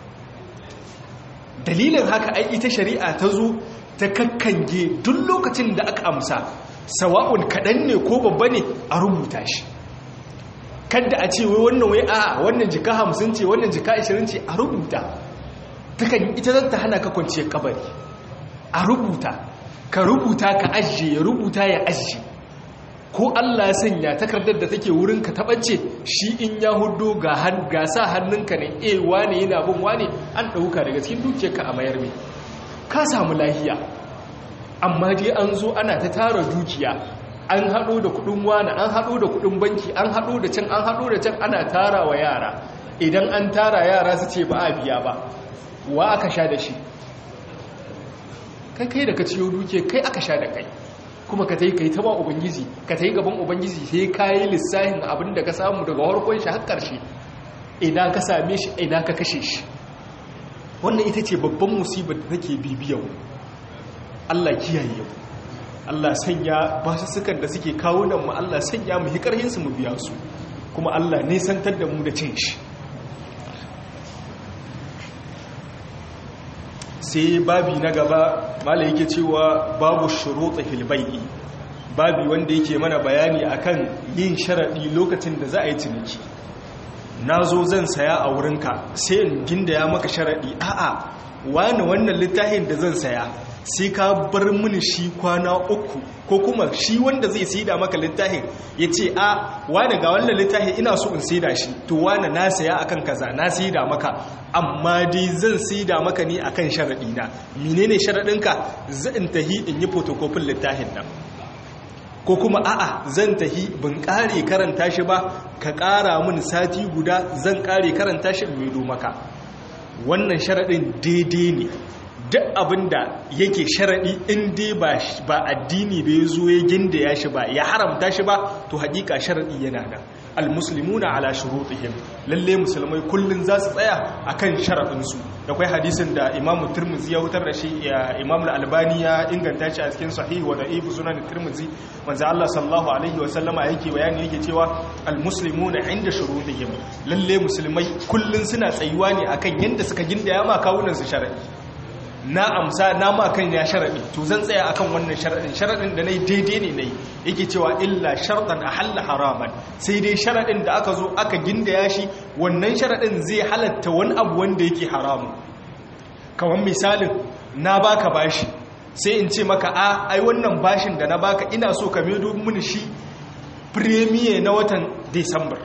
Speaker 1: Dalilin haka ai ita shari'a ta zo ta kakkange duk lokacin da aka amsa sawa'un kaɗan ne ko babba ne a rubuta shi. Kadda a ce wai wannan wai a wannan jika 50 ce wannan jika 20 ce a rubuta. Takan ita zan ta hana ka kwanciyar kabari. A rubuta, ka rubuta ka ajiye, ya rubuta ya ajiye. Ko Allah ya sanya takardar da take wurin ka taɓace shi in ya hudo ga sa hannunka ne wane yana bin wane an ɗauka daga cikin dukiyarka a mayar mai. Ka samu lahiya. Amma dai an zo ana ta tara dukiya. An haɗo da kuɗin wani, an haɗo da kuɗin banki, an haɗo da can, an haɗo da can ana tara wa yara. Idan an tara yara su ce ba a biya ba. Wa aka sha da shi? Kai da ka ciyo duke kai aka sha da kai. Kuma ka tai kai ta ba ubangiji, ka tai gaban ubangiji sai kai lissahin abin da ka samu daga farkon shi har ƙarshe. Ina ka same shi, ina ka kashe shi. Wannan ita ce babban musibar da take bibiyar mu. Allah kiyaye mu. Allah sanya basussukan da suke kawo nan mu, Allah sanya mu hikarhin su mu biya su. Kuma Allah ne santar da mu da cin shi. Sai babi na gaba mala yake cewa babu shuruɗa fil bai'i, babi wanda yake mana bayani akan yin sharadi lokacin da za a yi ciniki. Nazo zan saya a wurinka sai in gindaya maka sharadi, a'a wani wannan littafin da zan saya sai ka bar mini shi kwana 3, ko kuma shi wanda zai saida maka littafin ya ce a wani ga wannan littafin ina so in saida shi, to wani na saya akan kaza na saida maka, amma dai zan saida maka ne akan sharadi na. Menene sharadinka? Zan tahi in yi photocopy littafin nan, ko kuma a'a zan tahi bin kare karanta shi ba, ka kara min sati guda zan kare karanta shi in maido maka. Wannan sharadin daidai ne. Duk abinda yake sharadi in dai ba addini da ya zo ya gindaya shi ba, ya haramta shi ba, to hakika sharadi yana da. Almuslimuna ala shurutihim, lalle musulmai kullun za su tsaya akan sharadin su. Da kai hadisin da Imam Tirmidhi ya wutar da shi, Imam Al-Albani ya inganta shi a cikin Sahih wa Da'if Sunan Tirmidhi, manzo Allah sallallahu alaihi wa sallama yake bayani yake cewa almuslimuna inda shurutihim, lalle musulmai kullun suna tsayuwa ne akan yanda suka gindaya ma kawunan su sharadi. Na amsa na ma kan ya sharadi, to zan tsaya akan wannan sharadin da nayi daidai ne nayi. Yake cewa illa shartan ahalla haraman, sai dai sharadin da aka zo aka gindaya shi, wannan sharadin zai halatta wani abu wanda yake haramu. Kamar misalin na baka bashi sai in ce maka ai wannan bashin da na baka ina so ka maido mini shi premier na watan December,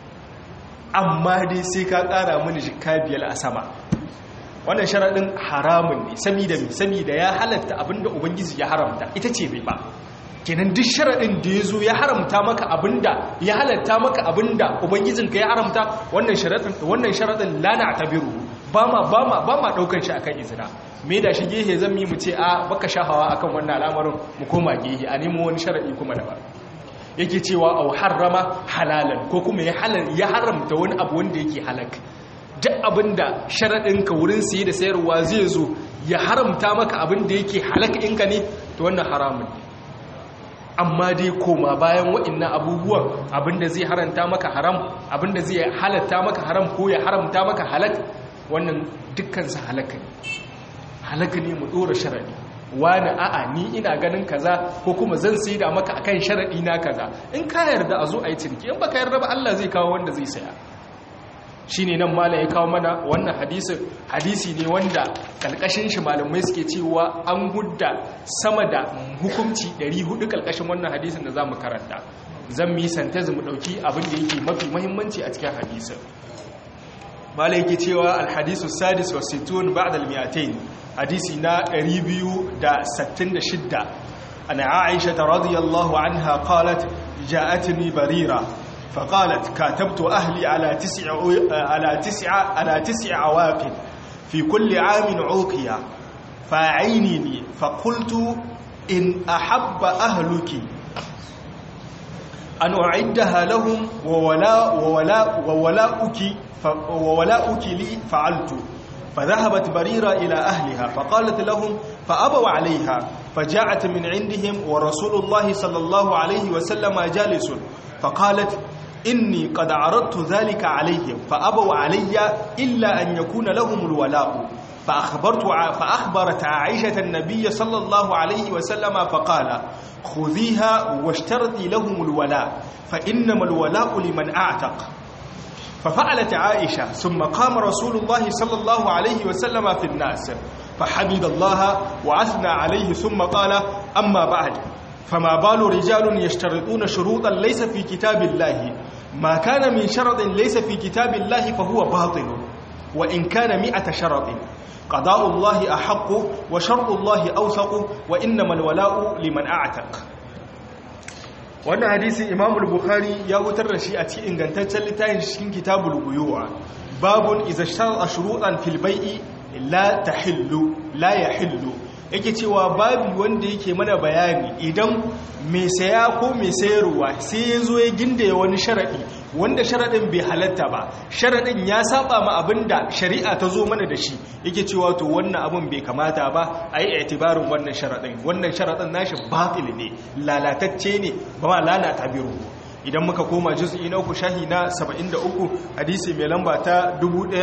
Speaker 1: amma dai sai ka kara mini jikka 5 a sama. Wannan sharaɗin haramun ne, saboda ya halatta abinda ubangiji ya haramta, ita ce bai ba. Kenan duk sharaɗin da ya zo ya haramta maka abinda ya halatta maka abinda ubangijinka ya haramta, wannan sharaɗin lana ta biru ba ma ɗaukar shi akan izina. Me da shi gehe zan yi mu ce a baka shahawa akan wannan al'amarin, mu koma gehe a nemo wani sharaɗi kuma daban. Yake cewa au harrama halalan, ko kuma ya haramta wani abu wanda yake halak. Duk abinda sharaɗinka wurin siye da sayarwa zai zo ya haramta maka abinda yake halak'inka ne, to wannan haramun ne. Amma dai koma bayan waɗannan abubuwan, abinda zai haranta maka haram, abinda zai halatta maka haram ko ya haramta maka halak, wannan dukkansa halaka ne. Halaka ne mu ɗora sharaɗi. Wani a'a ni ina ganin kaza, ko kuma zan saida maka akan sharaɗi na kaza. In ka yarda a zo a yi ciniki, in baka yarda ba Allah zai kawo wanda zai saya. Shine nan malam ya kawo mana wannan hadisi ne wanda kalkashin shi malamai suke cewa an gudda sama da hukunci 400 kalkashin wannan hadisin da zamu karanta. Zan mi santez mu dauki abin da yake mafi muhimmanci a cikin hadisin. Malam yake cewa al-hadisu sadis wa sittun ba'da al-mi'atayn, hadisi na 266. Ana Aisha radhiyallahu anha qalat ja'atni Barira فقالت كاتبت أهلي على تسع عواق في كل عام عوقيا فأعينني، فقلت إن أحب أهلك أن أعدها لهم وولاؤك لي فعلت. فذهبت بريرة إلى أهلها فقالت لهم فأبوا عليها، فجاءت من عندهم ورسول الله صلى الله عليه وسلم جالس فقالت إني قد عرضت ذلك عليهم فأبوا علي إلا أن يكون لهم الولاء فأخبرت عائشة النبي صلى الله عليه وسلم فقال خذيها واشترطي لهم الولاء فإنما الولاء لمن أعتق. ففعلت عائشة ثم قام رسول الله صلى الله عليه وسلم في الناس فحمد الله وأثنى عليه ثم قال أما بعد فما بال رجال يشترطون شروطا ليس في كتاب الله ما كان من شرط ليس في كتاب الله فهو باطل وإن كان 100 شرط قضاء الله أحق وشرط الله أوثق وإنما الولاء لمن أعتق. wannan hadisi Imam al-Bukhari ya wutar da shi a cikin ingantaccen littafin cikin Kitabul Buyu'a babun idza shar'a shurutan fil bai'i la yahillu yake cewa babu wanda yake mana bayani idan mai saya ko mai sayarwa sai ya zo ya gindaya wani sharadi wanda sharadin bai halatta ba sharadin ya saba ma abinda shari'a ta zo mana da shi yake cewa to wannan abin bai kamata ba a yi itibarin wannan sharadin nashi batil ne lalatacce ne ba ma lalata biru. Idan muka koma juz'i na 3 shahi na 73 hadisi mai lamba ta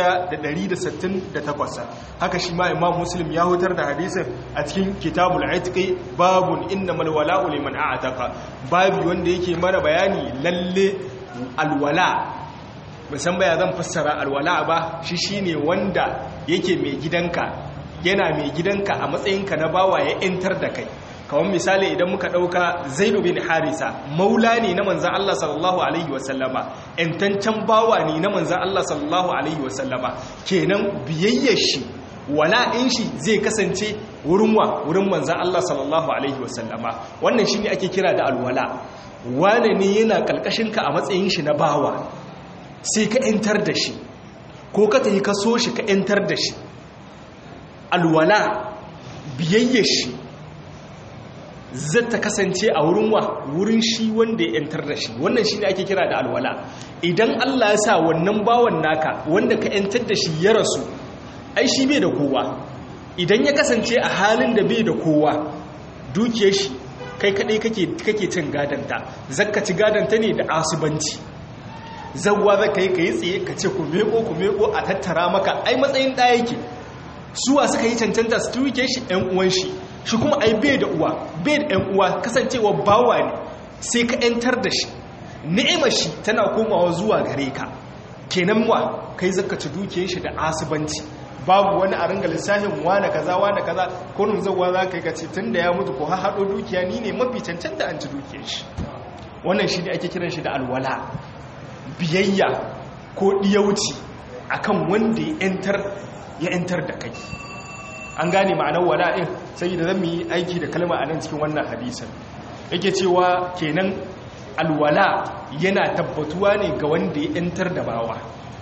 Speaker 1: 1168 haka shi ma Imam Muslim ya hutar da hadisin a cikin Kitabul Itqi babun innamal wala'u liman a'taqa babu wanda yake mana bayani lalle alwala musan baya zan fassara alwala ba shi shine wanda yake mai gidanka yana mai gidanka a matsayinka na bawa ya entar da kai. Kawon misali idan muka ɗauka Zaidu bin Harisa maula ne na manzan Allah sallallahu Alaihi wasallama ‘yantancen bawa ne na manzan Allah sallallahu Alaihi wasallama kenan biyayyar shi wala'in shi zai kasance wurin manzan Allah sallallahu Alaihi wasallama wannan shi ne ake kira da alwala. Wane ne yana ƙalƙashinka a matsayin shi na bawa sai ka ‘yantar da shi ko ka tafi ka so shi ka ‘yantar da shi alwala biyayyar shi zata kasance a wurin shi wanda ya yantar da shi wannan shi ne ake kira da alwala. Idan Allah ya sa wannan bawan naka wanda ka yantar da shi ya rasu ai shi bai da kowa idan ya kasance a halin da bai da kowa dukiyar shi kai kadai kake cin gadanta zakka ci gadanta ne da asubanci zawwa zaka yi kai tsaye ka ce ku meko a tattara maka ai matsayin da yake suwa suka yi cancanta su tuke shi ɗan uwan shi kuma ai bai da uwa bai da ɗan uwa kasancewa bawa ne sai ka ‘yantar da shi ni'imar shi tana komawa zuwa gare ka kenan wa kai zaka ci dukiyar shi da asibanci babu wani a ringa lissafin wane kaza ko nun zauwa za ka yi kace tun da ya mutu ko haɗo dukiya ni ne mafi cancanta an ci dukiyar shi wannan shi ne ake kiran shi da alwala biyayya ko ɗiyauci akan wanda ya ‘yantar da kai. An gane ma'anar wala'in sai da zan yi aiki da kalma a nan cikin wannan hadisan yake cewa kenan alwala yana tabbatuwa ne ga wanda ya ‘yantar da bawa.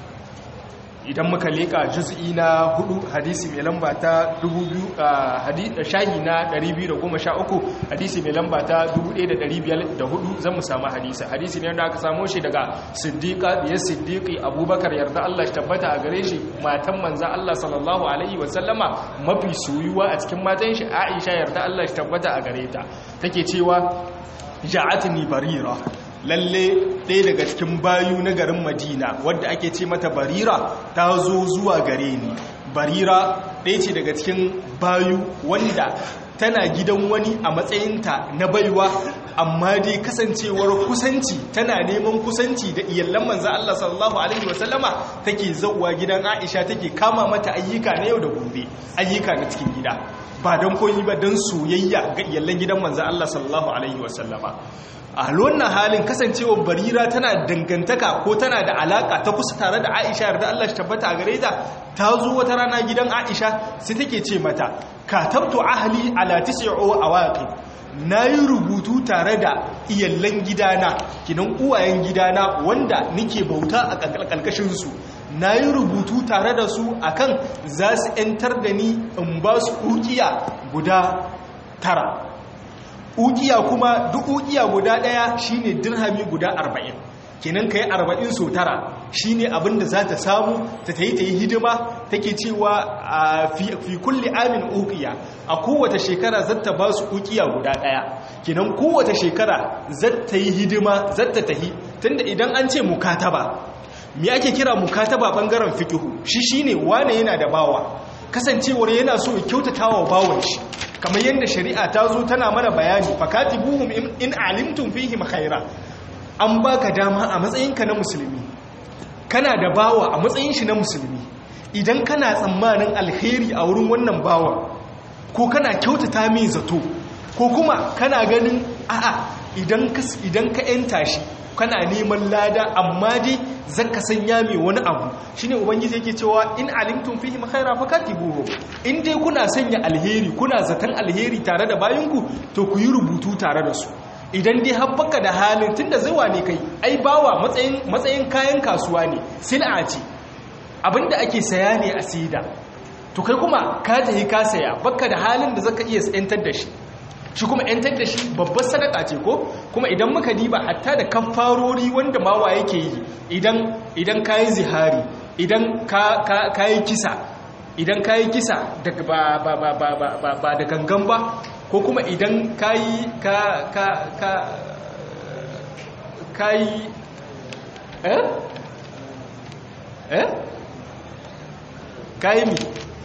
Speaker 1: Idan muka leka juz'i na 4 hadisi mai lamba ta 2000 shahi na 213 hadisi mai lamba ta 1504 zan mu samu hadisi ne wanda aka samo shi daga siddiqi abubakar yarda Allah shi tabbata a gare shi matan manzo Allah sallallahu alaihi wasallama mafi soyuwa a cikin matan shi Aisha yarda Allah shi tabbata a gare ta take cewa ja'atni barira lalle ɗaya daga cikin bayu na garin Madina wadda ake ce mata Barira ta zo zuwa gare ni. Barira ɗaya ce daga cikin bayu wanda tana gidan wani a matsayinta na baiwa amma dai kasancewar kusanci tana neman kusanci da iyallan manzo Allah sallallahu alaihi wasallama take zauwa gidan Aisha take kama mata ayyuka na yau da gobe ayyuka na cikin gida ba don koyi ba don soyayya ga iyallan gidan manzo Allah sallallahu alaihi wasallama. A wannan halin kasancewar Barira tana dangantaka ko tana da alaka ta kusa tare da Aisha yarda Allah shi tabbata a gare ta zo wata rana gidan Aisha sai take ce mata katabtu ahli ala tis'u awaqi nayi rubutu tare da iyallan gidana kinan uwayen gidana wanda nake bauta a kalkalkashin su nayi rubutu tare da su akan za su entar da ni in ba su ukiya guda 9 ukiya kuma duk ukiya guda daya shine dirhami guda 40 kenan kai 40 so 9 shine abinda za ta samu ta yi hidima take cewa fi kulli amin uqiya a kowace shekara zata ba su uqiya guda daya kenan kowace shekara zata yi hidima zata tahi tunda idan an ce mukataba me ake kira mukataba bangaren fiqhu shine wane yana da bawa kasancewar yana so ya kyautatawa bawon shi kamar yadda shari'a ta zo tana mana bayani fakatibuhum in alimtum fihim khaira an baka dama a matsayinka na musulmi kana da bawa a matsayin shi na musulmi idan kana tsammanin alheri a wurin wannan bawan ko kana kyautata mai zato ko kuma kana ganin a'a idan ka yanta shi kana neman lada amma dai zaka sanya mai wani abu shine ubangiji yake cewa in alimtum fihi khaira fakatibuhu in dai kuna sanya alheri kuna zaton alheri tare da bayinku to ku yi rubutu tare da su idan dai habbaka da halin tunda zuwa ne kai ai bawa matsayin kayan kasuwa ne sil'a ce abinda ake saya ne a sida to kai kuma ka tahi ka saya baka da halin da zaka iya yantar da shi kuma yantar da shi babbar sadaka ce ko kuma idan muka diba hatta da kafarori wanda mawa yake yi idan kayi zihari idan kayi kisa idan kayi kisa ba da gangan ba ko kuma idan kayi kayi mi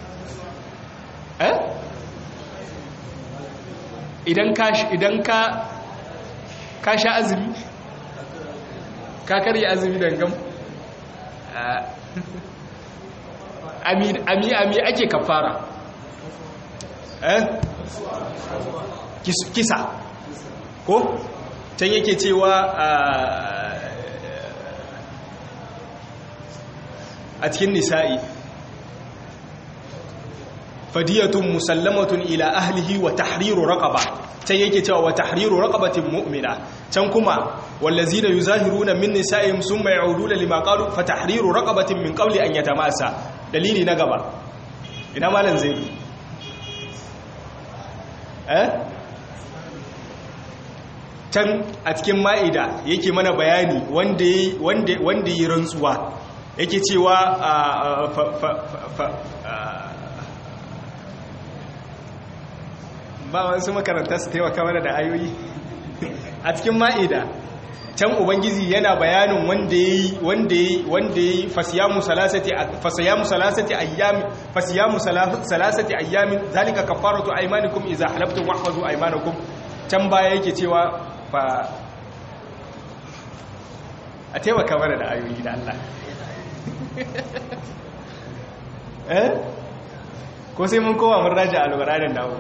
Speaker 1: idan ka sha azumi ka karya azumi dangam ami ake kafara kisa ko can yake cewa a cikin nisa'i fadiyatun musallamatun ila ahlihi wa tahriru raqaba can yake cewa wa tahriru raqabatin mu'mina can kuma wallazina yuzahiruna min nisa'ihim summa ya'uduna lima qalu fa tahriru raqabatin min qabli an yatamassa dalili na gaba ina malan zaidu can a cikin ma'ida yake mana bayani wanda yi rantsuwa yake cewa ba wasu makaranta su taimaka mana da ayoyi a cikin ma'ida can ubangiji yana bayanin wanda yi fasiyamu salasati ayyamin zalika kafaratu aymanikum idza halaftum wahfazu aymanakum can baya yake cewa fa a taimaka mana da ayoyi da Allah ko sai mun kowa mun raja alƙur'anin nawo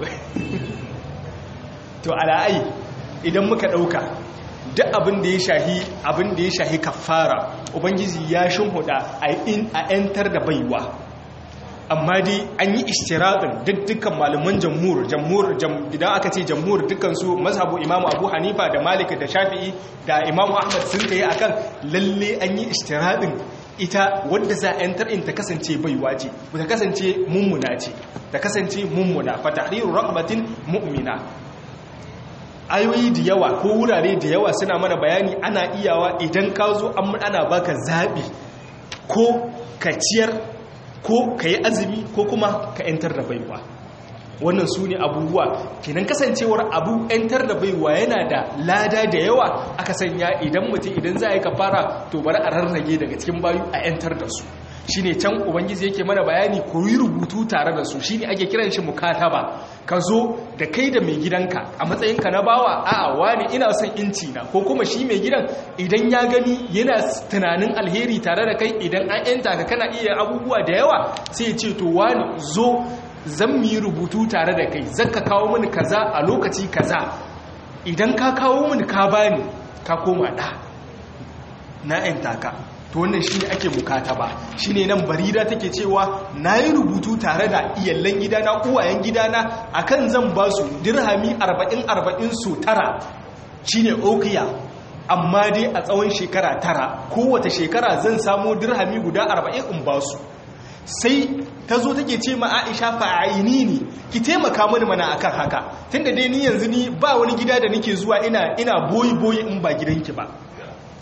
Speaker 1: to ala'ai idan muka ɗauka duk abin da ya shahi kafara ubangiji ya shinhuda a yantar da baiwa amma dai an yi ishtiraɗin dukkan malaman jamhur idan aka ce jamhur dukkansu mazhabu imamu abu hanifa da malik da shafi'i da imamu ahmad sun kai akan lalle an yi ishtiraɗin ita wadda za a yantar in ta kasance baiwa ce ta kasance mummuna ce ta kasance mummuna fa tahriru raqabatin mu'mina ayoyi da yawa ko wurare da yawa suna mana bayani ana iyawa idan ka zo ana baka zabi ko ka ciyar ko ka yi azumi ko kuma ka yantar da baiwa wannan su ne abubuwa kenan kasancewar abu yantar da baiwa yana da lada da yawa aka sanya idan za a yi kafara to bari a rarrage daga cikin bayu a yantar da su shine can ubangiji yake mana bayani ku yi rubutu tare da su shine ake kiran shi mukataba ka zo da kai da mai gidanka a matsayinka na bawa a'a wani ina son inci na ko kuma shi mai gidan idan ya gani yana tunanin alheri tare da kai idan an yanta ka kana iya abubuwa da yawa sai ya ce to wani zo zan mu yi rubutu tare da kai zaka kawo mini kaza a lokaci kaza idan ka kawo mini ka bani ka koma da na yanta ka to wannan shi ne ake mukataba shi ne nan barira take cewa na yi rubutu tare da iyallen gidana uwayen gidana akan zan ba su dirhami 40 su tara shi ne okiya amma dai a tsawon shekara tara kowace shekara zan samu dirhami guda 40 in ba su sai ta zo take ce ma Aisha fa'aini ne ki taimaka mini mana akan haka tunda dai ni yanzu ni ba wani gida da nake zuwa ina boyi in ba gidanki ba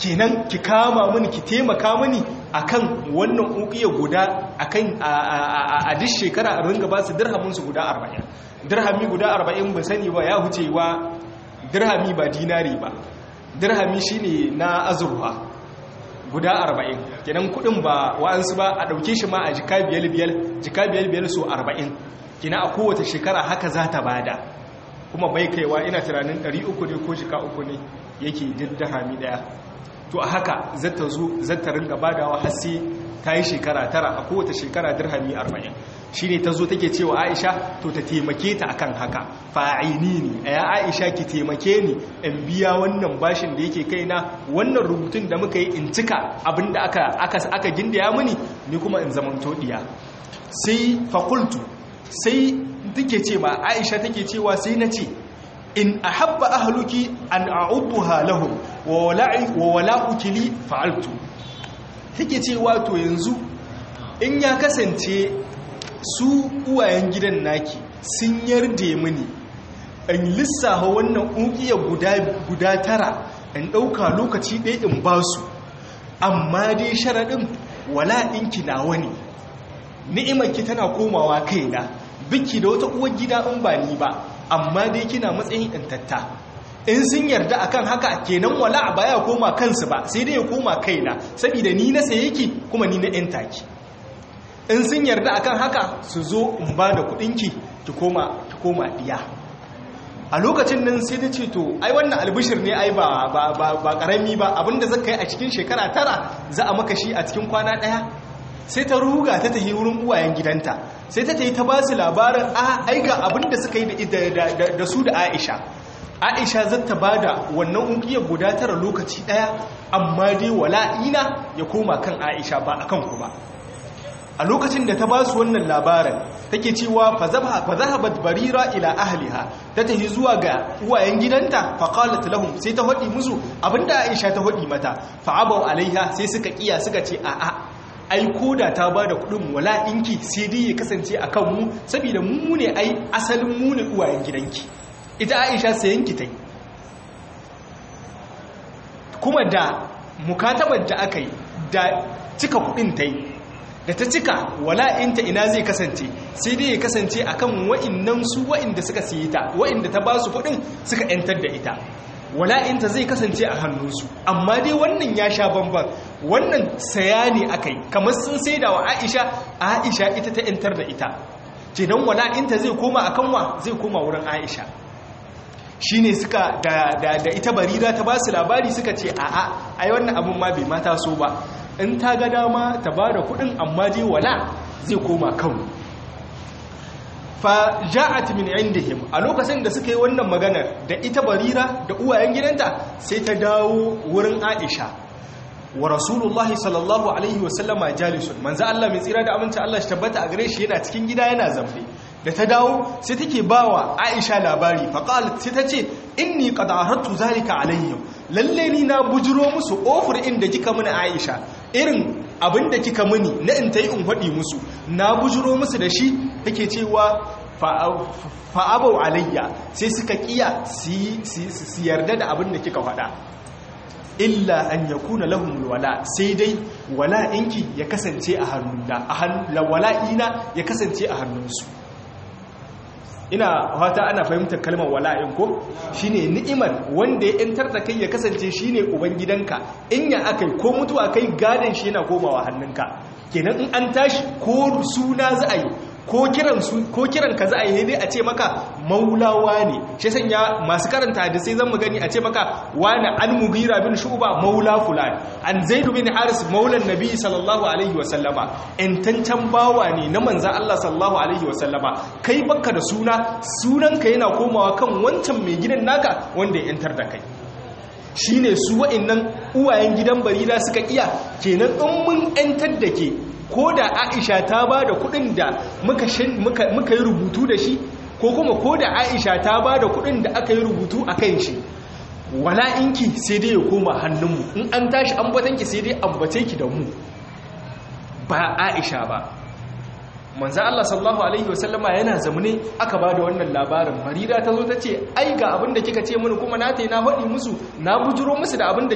Speaker 1: kenan ki kama mini ki taimaka mini akan wannan uqiya guda akan a duk shekara a ringa ba su dirhamin su guda 40 dirhami guda 40 ba sani ba ya hucewa dirhami ba dinari ba dirhami shine na azurfa guda 40 kenan kudin ba wa'ansu ba a dauke shi ma a jika biyar so 40 kina a kowace shekara haka za ta bada kuma bai kaiwa ina tunanin 300 ne ko jika 3 ne yake dirhami daya to a haka zata ringa badawa har sai ta yi shekara 9 a kowace shekara dirhami 40 shine ta zo take cewa Aisha to ta taimake ta akan haka fa'inini ya Aisha ki taimake ni in biya wannan bashin da yake kaina wannan rubutun da muka yi in cika abinda aka gindaya mini ni kuma in zamanto diya sai fakultu sai take ce ma Aisha take cewa sai na ce in ahabba ahluki an a'udduha lahum wa wala'uki li fa'altu take cewa to yanzu in ya kasance su uwayen gidan naki sun yarda mini in lissafa wannan ukiya guda 9 in dauka lokaci ɗaya in ba su amma dai sharadin wala'inki nawa ne ni'imarki tana komawa kaina biki da wata uwar gida in ba ni ba amma dai kina matsayin intatta in sun yarda akan haka kenan wala baya koma kansu ba sai dai ya koma kaina saboda ni na saye ki kuma ni na intaki in sun yarda akan haka su zo in ba da kudinki ki koma diya a lokacin nan sai da ce to ai wannan albishir ne ai ba karami ba abinda zaka yi a cikin shekara 9 za a maka shi a cikin kwana 1 sai ta ruga ta tafi wurin uwayen gidanta sai ta tafi ta ba su labarin ai ga abinda suka yi da su da Aisha zata bada wannan unkiyar guda 9 lokaci 1 amma dai wala'ina ya koma kan Aisha ba akan ku ba a lokacin da ta ba su wannan labarin take cewa fa zahabat barira ila ahliha ta tafi zuwa ga uwayen gidanta fa qalat lahum sai ta hadi musu abinda Aisha ta hadi mata fa abaw alaiha sai suka kiya suka ce a'a ai koda ta bada kudin wala'inki sai dai ya kasance akan mu saboda mu ne ai asalin mu ne uwayen gidanki ita Aisha sayan ki tai kuma da mukatabar da aka yi da cika kudin tai da ta cika wala'inta ina zai kasance sai dai ya kasance akan wa'innan su wa'inda suka siye ta wa'inda ta ba su kudin suka yantar da ita wala'inta zai kasance a hannunsu amma dai wannan ya sha bamban wannan saya ne akai kamar sun saida wa Aisha ita ta yantar da ita ce don wala'inta zai koma akan wa zai koma wurin Aisha shine suka da ita Barira ta ba su labari suka ce a'a ai wannan abun ma bai mata so ba in ta ga dama ta ba da kudin amma dai wala zai koma kan fa ja'at min indihim a lokacin da suka yi wannan maganar da ita Barira da uwayen gidanta sai ta dawo wurin Aisha wa rasulullahi sallallahu alaihi wasallama jalisun manzo Allah mai tsira da aminci Allah shi tabbata a gare shi yana cikin gida yana zambe da ta dawo sai take bawa Aisha labari fa qalat sai ta ce inni qad aradtu zalika alaihim lalle ni na bujuro musu offer inda kika mini Aisha irin abinda kika mini na in tayi in fadi musu na bujuro musu da shi take cewa fa abu alayya sai suka kiya su yarda da abinda kika fada illa an yakuna lahum wala sai dai wala'inki ya kasance a hannuna wala'ina ya kasance a hannunsu ina fata ana fahimtar kalmar wala'in ko shine ni'imar wanda ya yantar da kai ya kasance shine ubangidanka in ya akai ko mutuwa kai gadan shi yana komawa hannunka kenan in an tashi ko suna za a yi ko kiran ka za a yi dai a ce maka maulawa ne shi sanya masu karanta da sai zan mu gani a ce maka wani al-mughira bin shu'ba maula fulan an zaid bin haris maulan nabi sallallahu alaihi wa sallama in tantan bawa ne na manzo Allah sallallahu alaihi wa sallama kai bakka da sunanka yana komawa kan wancan mai gidan naka wanda ya yantar da kai shine su wa'annan uwayen gidan Barira suka iya kenan in mun yantar da ke ko da Aisha ta ba da kudin da muka yi rubutu da shi ko kuma ko da Aisha ta ba da kudin da aka yi rubutu a kan shi wala'inki sai dai ya koma hannunmu in an tashi ambatanki sai dai ambace ki da mu ba Aisha ba
Speaker 2: manzo Allah sallallahu alaihi wasallama yana zamune aka bada wannan labarin. Barira ta zo ta ce ai ga abin da kika ce mini kuma na tai na faɗi musu na bujuro musu da abin da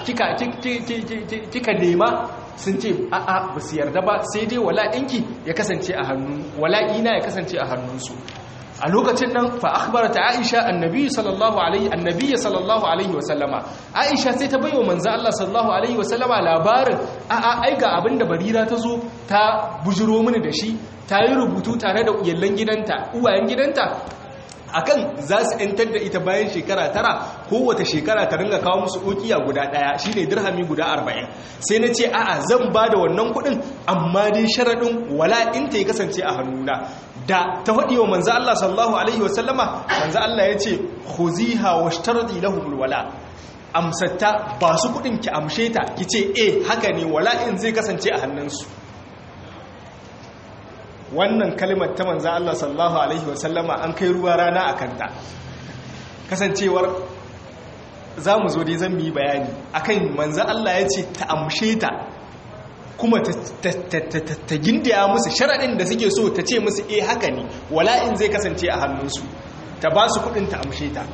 Speaker 2: kika nema. Sun ce a'a ba su yarda ba sai dai wala'inki ya kasance a hannu wala'ina ya kasance a hannunsu. A lokacin nan fa akhbarata Aisha annabi sallallahu alaihi wasallama. Aisha sai ta baiwa manzo Allah sallallahu alaihi wasallama labarin a'a ai ga abinda Barira ta zo ta bujiro mini da shi, ta yi rubutu tare da uwayen gidanta akan za su yantar da ita bayan shekara 9 kowace shekara ta ringa kawo musu ukiya guda daya shine dirhami guda 40. Sai na ce a'a zan ba da wannan kudin amma dai sharadin wala in ta yi kasance a hannuna. Da ta faɗi wa manzo Allah sallallahu alaihi wasallama, manzo Allah ya ce khuziha washtardi lahum alwala. Amsatta ba su kudin ki amshe ta ki ce haka ne wala in zai kasance a hannunsu. Wannan kalimar ta manzo Allah sallallahu alaihi wasallama an kai ruwa rana a kanta. Kasancewar za mu zo dai zan yi bayani akan manzo Allah ya ce ta amshe ta kuma ta gindaya musu sharaɗin da suke so, ta ce musu haka ne wala'in zai kasance a hannunsu, ta ba su kudin ta amshe ta.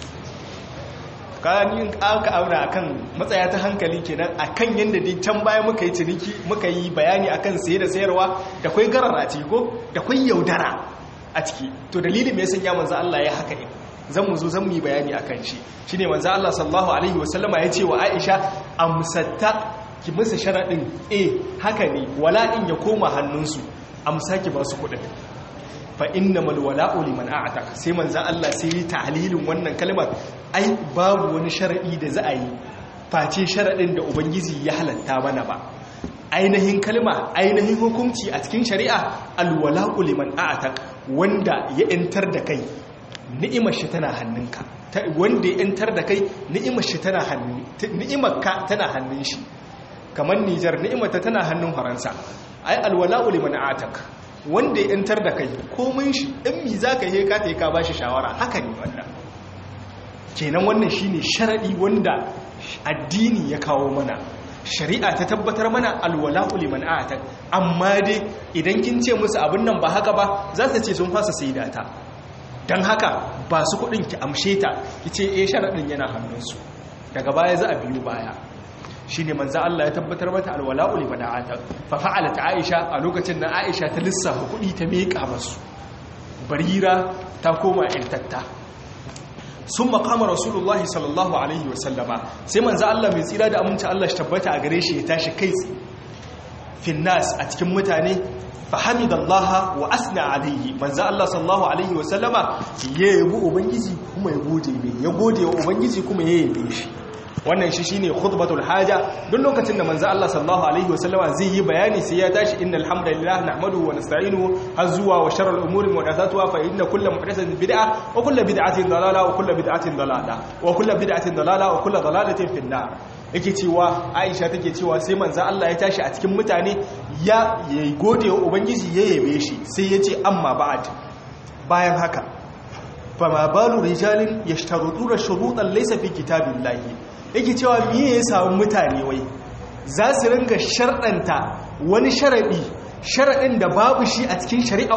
Speaker 2: kanin aka aura akan matsaya ta hankali kenan akan yanda dai can baya muka yi ciniki muka yi bayani akan saye da sayarwa da kai gararati ko da kai yaudara a ciki. To dalilin me yasa manzo Allah ya haka ne zan mu yi bayani akan shi. Shine manzo Allah sallallahu alaihi wasallama ya ce wa Aisha amsatta ki musu sharadin haka ne wala'in ya koma hannunsu, amsa ki ba su kudin. Fa innamal wala'u liman a'taka. Sai manzo Allah sai yi ta'lilin wannan kalmar, ai babu wani sharadi da za a yi face sharadin da ubangiji ya halatta mana ba. Ainihin kalma, ainihin hukunci a cikin shari'a alwala'u liman a'taka, wanda ya yantar da kai ni'imar shi tana hannunka, wanda ya yantar da kai ni'imar shi tana hannun, ni'imarka tana hannun shi. Kamar Nijar ni'imarta tana hannun Faransa. Ai alwala'u liman a'taka, wanda ya yantar da kai komai shi in mi zaka yi ka ta yi ka bashi shawara, haka ne wannan. Kenan wannan shine sharadi wanda addini ya kawo mana, shari'a ta tabbatar mana alwala'u liman a'taka. Amma dai idan kin ce musu abin nan ba haka ba, za su ce sun fasa saida ta. Dan haka ba su kudin ki amshe ta, ki ce sharadin yana hannunsu, daga baya za a biyo baya. Shine manzo Allah ya tabbatar mata alwala'u liman a'taka. Fa fa'alat Aisha, a lokacin da Aisha ta lissafa kudi ta meka masu. Barira ta koma intatta. Sun makama Rasulullahi sallallahu alaihi wasallama, sai manzo Allah mai tsira da aminci Allah shi tabbata a gare shi ya tashi kai finnas a cikin mutane. Fahamidallaha wa asna alaihi. Manzo Allah sallallahu alaihi wasallama ya yabi ubangiji kuma ya gode wa ubangiji kuma ya yabe shi. Wannan shi shine khutbatul haja. Duk lokacin da manzo Allah sallallahu alaihi wasallama zai yi bayani sai ya tashi innal hamdalillah nahmaduhu wa nasta'inuhu hazwa wa sharral umuri muhdathatuha fa inna kullu muhdathatin bid'ah wa kullu bid'atin dalalah wa kullu bid'atin dalalah wa kullu bid'atin dalalah wa kullu dalalatin fin nar. Yake cewa Aisha take cewa sai manzo Allah ya tashi a cikin mutane ya gode wa ubangiji ya yabe shi, sai ya ce amma ba'd, bayan haka fama balu rijalin yashtarutuna shurutan laysa fi kitabillahi. Yake cewa miye ya samu mutane wai za su ringa sharɗanta wani sharaɗin da babu shi a cikin shari'a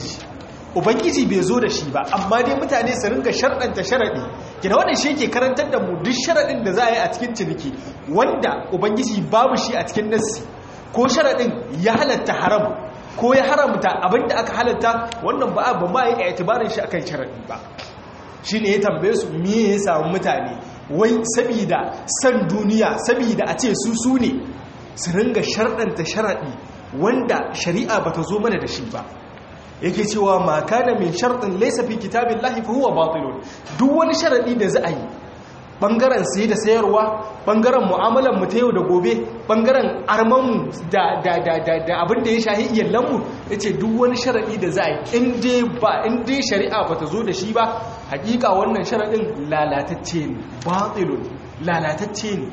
Speaker 2: ubangiji bai zo da shi ba, amma dai mutane su ringa sharɗanta sharaɗi. Kina wannan shi yake karantar da mu duk sharaɗin da za a yi a cikin ciniki wanda ubangiji babu shi a cikin nassi, ko sharaɗin ya halatta haram ko ya haramta abinda aka halatta, wannan ba ma yi itibarin shi akan sharaɗi ba. Shi ne ya tambaye su miye ya samu mutane wai sabida san duniya, sabida a ce su ne su ringa sharɗanta sharaɗi wanda shari'a ba ta zo mana da shi ba. Yake cewa ma kana min sharɗin laysa fi kitabillahi fa huwa batilun. Duk wani sharaɗi da za a yi bangaren saye da sayarwa, bangaren mu'amalar mu ta yau da gobe, bangaren arman mu da abin da ya shahi iyallan mu, yace duk wani sharadi da za a yi in dai shari'a bata zo da shi ba, hakika wannan sharadin lalatacce ne, batilun, lalatacce ne.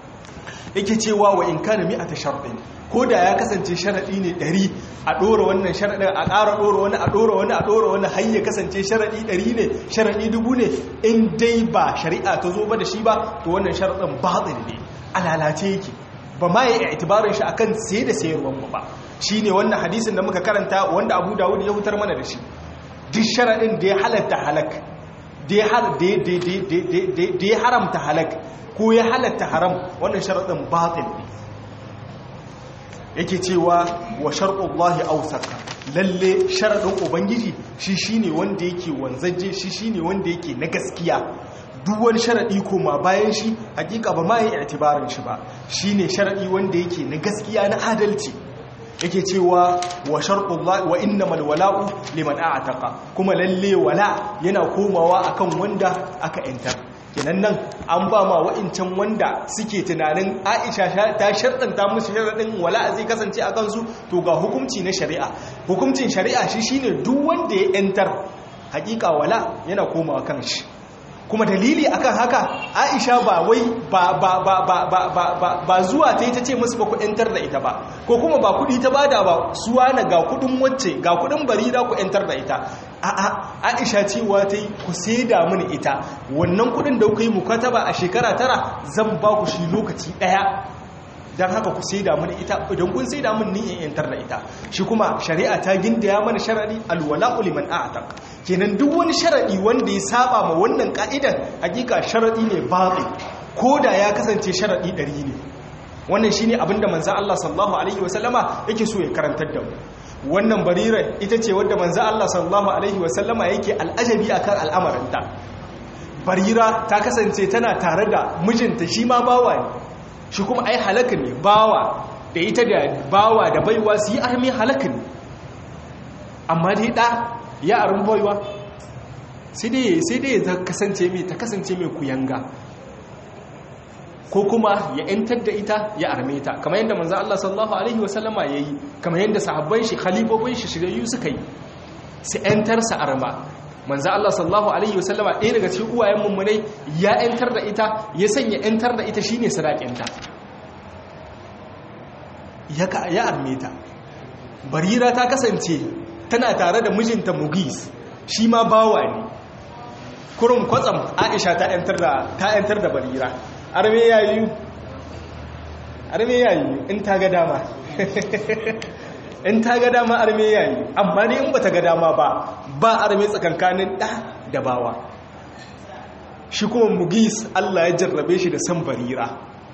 Speaker 2: Yake cewa wa in kana mi'ata shartin, ko da ya kasance sharadi ne 100, a dora wannan sharadin a ƙara dora wani a dora wani a dora wani har ya kasance sharadi 100 ne, sharadi 1000 ne, in dai ba shari'a ta zo ba da shi ba, to wannan sharadin batil ne, a lalace yake, ba ma ya itibarin shi akan saye da sayarwar ba. shine wannan hadisin da muka karanta wanda Abu Dawud ya hutar mana da shi duk sharadin da ya halatta halak da ya haramta halak ko ya halatta haram wannan sharadin batil yake cewa wa sharqullahi awsaq lalle sharadin ubangiji shi shine wanda yake wanzaje shi shine wanda yake na gaskiya duk wani sharadi koma bayan shi hakika ba ma yi i'tibarin shi ba shine sharadi wanda yake na gaskiya na adalci yake cewa wa sharqullahi wa innamal wala'u liman a'taqa kuma lalle wala yana komawa akan wanda aka yantar kenan nan an ba ma wa'incan wanda suke tunanin Aisha ta sharɗanta musu sharadin wala zai kasance akan su to ga hukunci na shari'a hukuncin shari'a shi shine duk wanda ya yantar hakika wala yana komawa kan shi kuma dalili akan haka Aisha ba wai ba zuwa ta yi ta ce musu ba ku yantar da ita ba ko kuma ba kudi ta bada ba suwa na ga kudin wacce ga kudin barira ku yantar da ita a'a Aisha cewa ta yi ku saida mini ita wannan kudin da kuka yi mukataba a shekara 9 zan ba ku shi lokaci daya dan haka ku saida mini ita idan kun saida mini ni in yantar da ita shi kuma shari'a ta gindaya mana sharadi alwala'u liman a'taq kenan duk wani sharadi wanda ya saba ma wannan ka'idan hakika sharadi ne batil koda ya kasance sharadi 100 ne wannan shine abinda manzo Allah sallallahu alaihi wasallama yake so ya karantar da mu wannan barira ita ce wanda manzo Allah sallallahu alaihi wasallama yake al'ajabi akan al'amarinta barira ta kasance tana tare da mijinta shi ma bawa ne shi kuma ai halaka ne bawa da ita da bawa da baiwa su yi armi halaka ne amma dai da ya arin baiwa sai dai ta kasance mai kuyanga ko kuma ya yantar da ita ya arme ta kamar yadda manzo Allah sallallahu alaihi wasallama yayi kamar yadda sahabban shi khalifofin shi shirayu suka yi sai yantar sa arma manzo Allah sallallahu alaihi wasallama ɗaya daga cikin uwayen mummunai ya yantar da ita ya sanya yantar da ita shine sadakinta ya arme ta barira ta kasance tana tare da mijinta Mugis shi ma bawa ne kurum kwatsam Aisha ta yantar da barira arme yayi in ta ga dama in ta ga dama arme yayi amma ne in bata ga dama ba arme tsakankanin da bawa shi kuma Mugis Allah ya jarrabe shi da san barira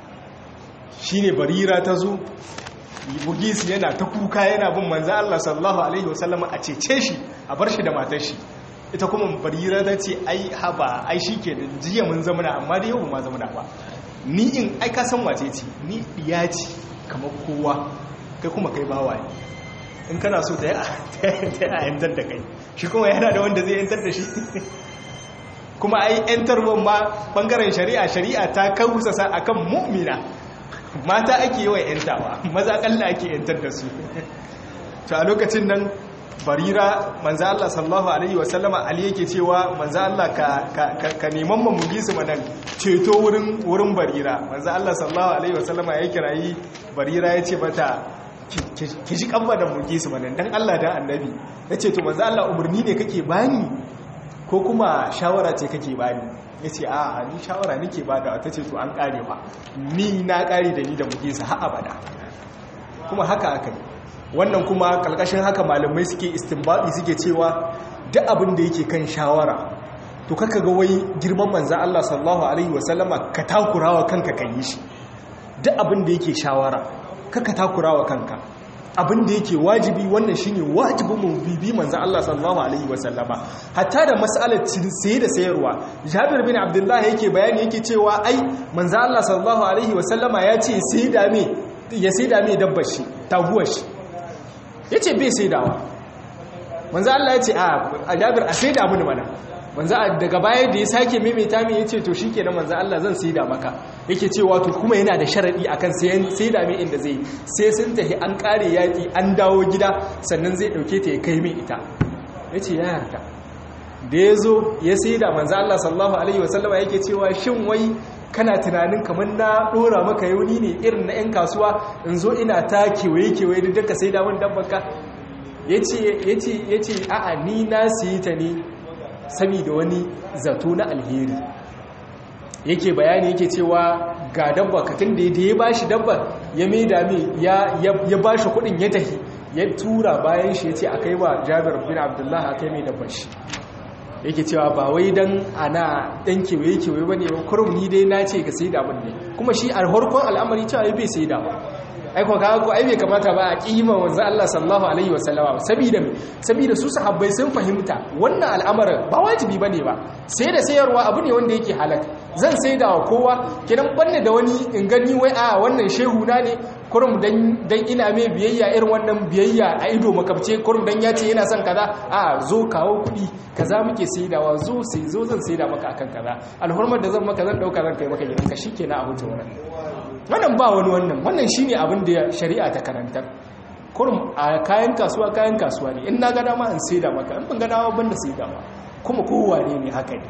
Speaker 2: shine barira ta zo Mugis yana ta kuka yana bin manzo Allah sallallahu alaihi wasallam a cece shi a bar shi da matar shi ita kuma barira ta ce ai haba ai shikenan jiya mun zamana amma da yau ba ma zamana ba ni in ai ka san wace ce ni diya ce kamar kowa kai kuma kai bawa ne in kana so ta yantar da kai shi kuma yana da wanda zai yantar da shi kuma ai yantarwar ma bangaren shari'a ta kawusasa akan mu'mina mata ake yawan yantawa maza kalla ake yantar da su to a lokacin nan barira manzo Allah sallallahu alaihi wasallama ali yake cewa manzo Allah ka neman mu gisu manan ceto wurin barira manzo Allah sallallahu alaihi wasallama ya kirayi barira yace mata ki ji kabba da mu gisu manan dan Allah da annabi yace to manzo Allah umurni ne kake bani ko kuma shawara ce kake bani yace a ni shawara nake bada tace to an kare ba ni na kare da ni da mu gisu har abada kuma haka aka yi wannan kuma kalkashin haka malamai suke istinbadi suke cewa duk abin da yake kan shawara to kaka ga wai girman manzo Allah sallallahu alaihi wasallama ka takurawa kanka kan yi shi duk abin da yake shawara kaka takurawa kanka abin da yake wajibi wannan shine wajibin mu bibi manzo Allah sallallahu alaihi wasallama hatta da mas'alar saye da sayarwa Jabir bin Abdullah yake bayani yake cewa ai manzo Allah sallallahu alaihi wasallama ya ce sai da me dabbar shi taguwar shi ya ce bai sai dawa manzo Allah ya ce a Jabir a sai da mini mana manzo daga baya da ya sake maimaita min ya ce to shi kenan manzo Allah zan sai da maka yake cewa to kuma yana da sharadi akan sai da mai inda zai sai sun tafi an kare yaki an dawo gida sannan zai dauke ta ya kai mai ita yace ya yarda da yazo ya sai da manzo Allah sallallahu alaihi wasallama yake cewa shin wai kana tunanin kamar na dora maka yauni ne irin na 'yan kasuwa in zo ina ta kewaye-kewaye da duka sai damun dabbaka ya ce a'a ni na siyi ta ne saboda wani zato na alheri yake bayani yake cewa ga dabba katin da ya ba shi dabba ya mai dami ya ba shi kudin ya tafi ya tura bayan shi ya ce a kai wa Jabir bin Abdullah a kai mai dabbar shi yake cewa ba wai dan ana dan kewaye bane ba kurum ni dai na ce ka sai da mun ne kuma shi a harkon al'amari cewa bai sai da ba ai ko kaga ko ai bai kamata ba a kima wanzu Allah sallallahu alaihi wasallama saboda su sahabbai sun fahimta wannan al'amarin ba wajibi bane ba sai da sayarwa abu ne wanda yake halaka zan sai da wa kowa kidan banne da wani in gani wai a wannan shehu na ne kurum dan ina mai biyayya irin wannan biyayya a ido makabce kurum dan ya ce yana son kaza a zo kawo kuɗi kaza muke saidawa zo zan saida maka akan kaza alhurmar da zan maka zan dauka zan kai maka gidanka shikenan a huta wannan ba wannan shine abin da shari'a ta karantar kurum a kayan kasuwa ne in na ga dama in saida maka in ban ga dama ban da saida ma kuma kowa ne haka ne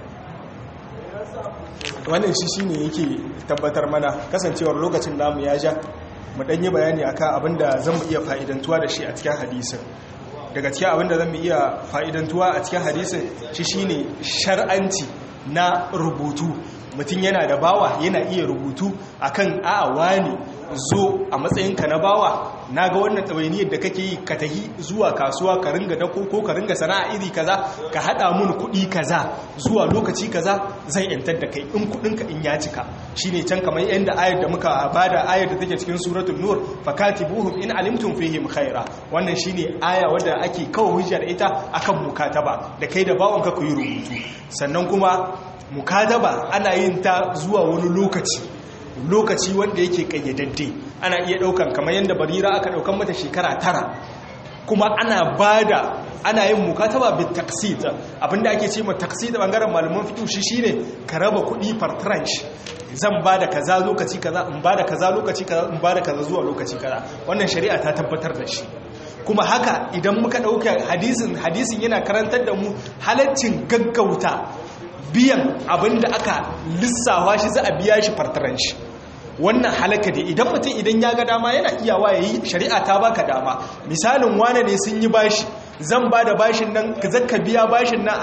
Speaker 2: wannan shine yake tabbatar mana kasancewar lokacin namu ya ja mu dan yi bayani akan abinda zamu iya fa'idantuwa da shi a cikin hadisin daga cikin abinda zamu iya fa'idantuwa a cikin hadisin shine shar'anci na rubutu mutum yana da bawa yana iya rubutu akan a'a ne zo a matsayinka na bawa na ga wannan ɗawainiyar da kake yi ka tahi zuwa kasuwa ka ringa dako ko ka ringa sana'a iri kaza ka haɗa mun kuɗi kaza zuwa lokaci kaza zan yantar da kai in kuɗinka in ya cika shine can kamar yadda ayar da muka bada ayar da take cikin suratul nur fakatibuhum in alimtum fihim khaira wannan shine aya wadda ake kawo hujjar ita akan mukataba da kai da bawanka ku yi rubutu sannan kuma mukataba ana yin ta zuwa wani lokaci wanda yake kayyadadde ana iya daukan kamar yanda barira aka daukan mata shekara 9 kuma ana yin mukataba bit taqsid abinda ake ce ma taqsid bangaren malaman fiqh shi shine ka raba kudi per tranche zan bada kaza lokaci kaza in bada kaza lokaci kaza in bada kaza zuwa lokaci kaza wannan shari'a ta tabbatar da shi kuma haka idan muka dauka hadisin yana karantar da mu halaccin gaggauta biyan abinda aka lissawa shi za a biya shi fartaran shi wannan halaka ne idan mutum idan ya ga dama yana iyawa yayi shari'a ta baka dama misalin wane ne sun yi bashi zan ba da bashin nan ka zaka biya bashin nan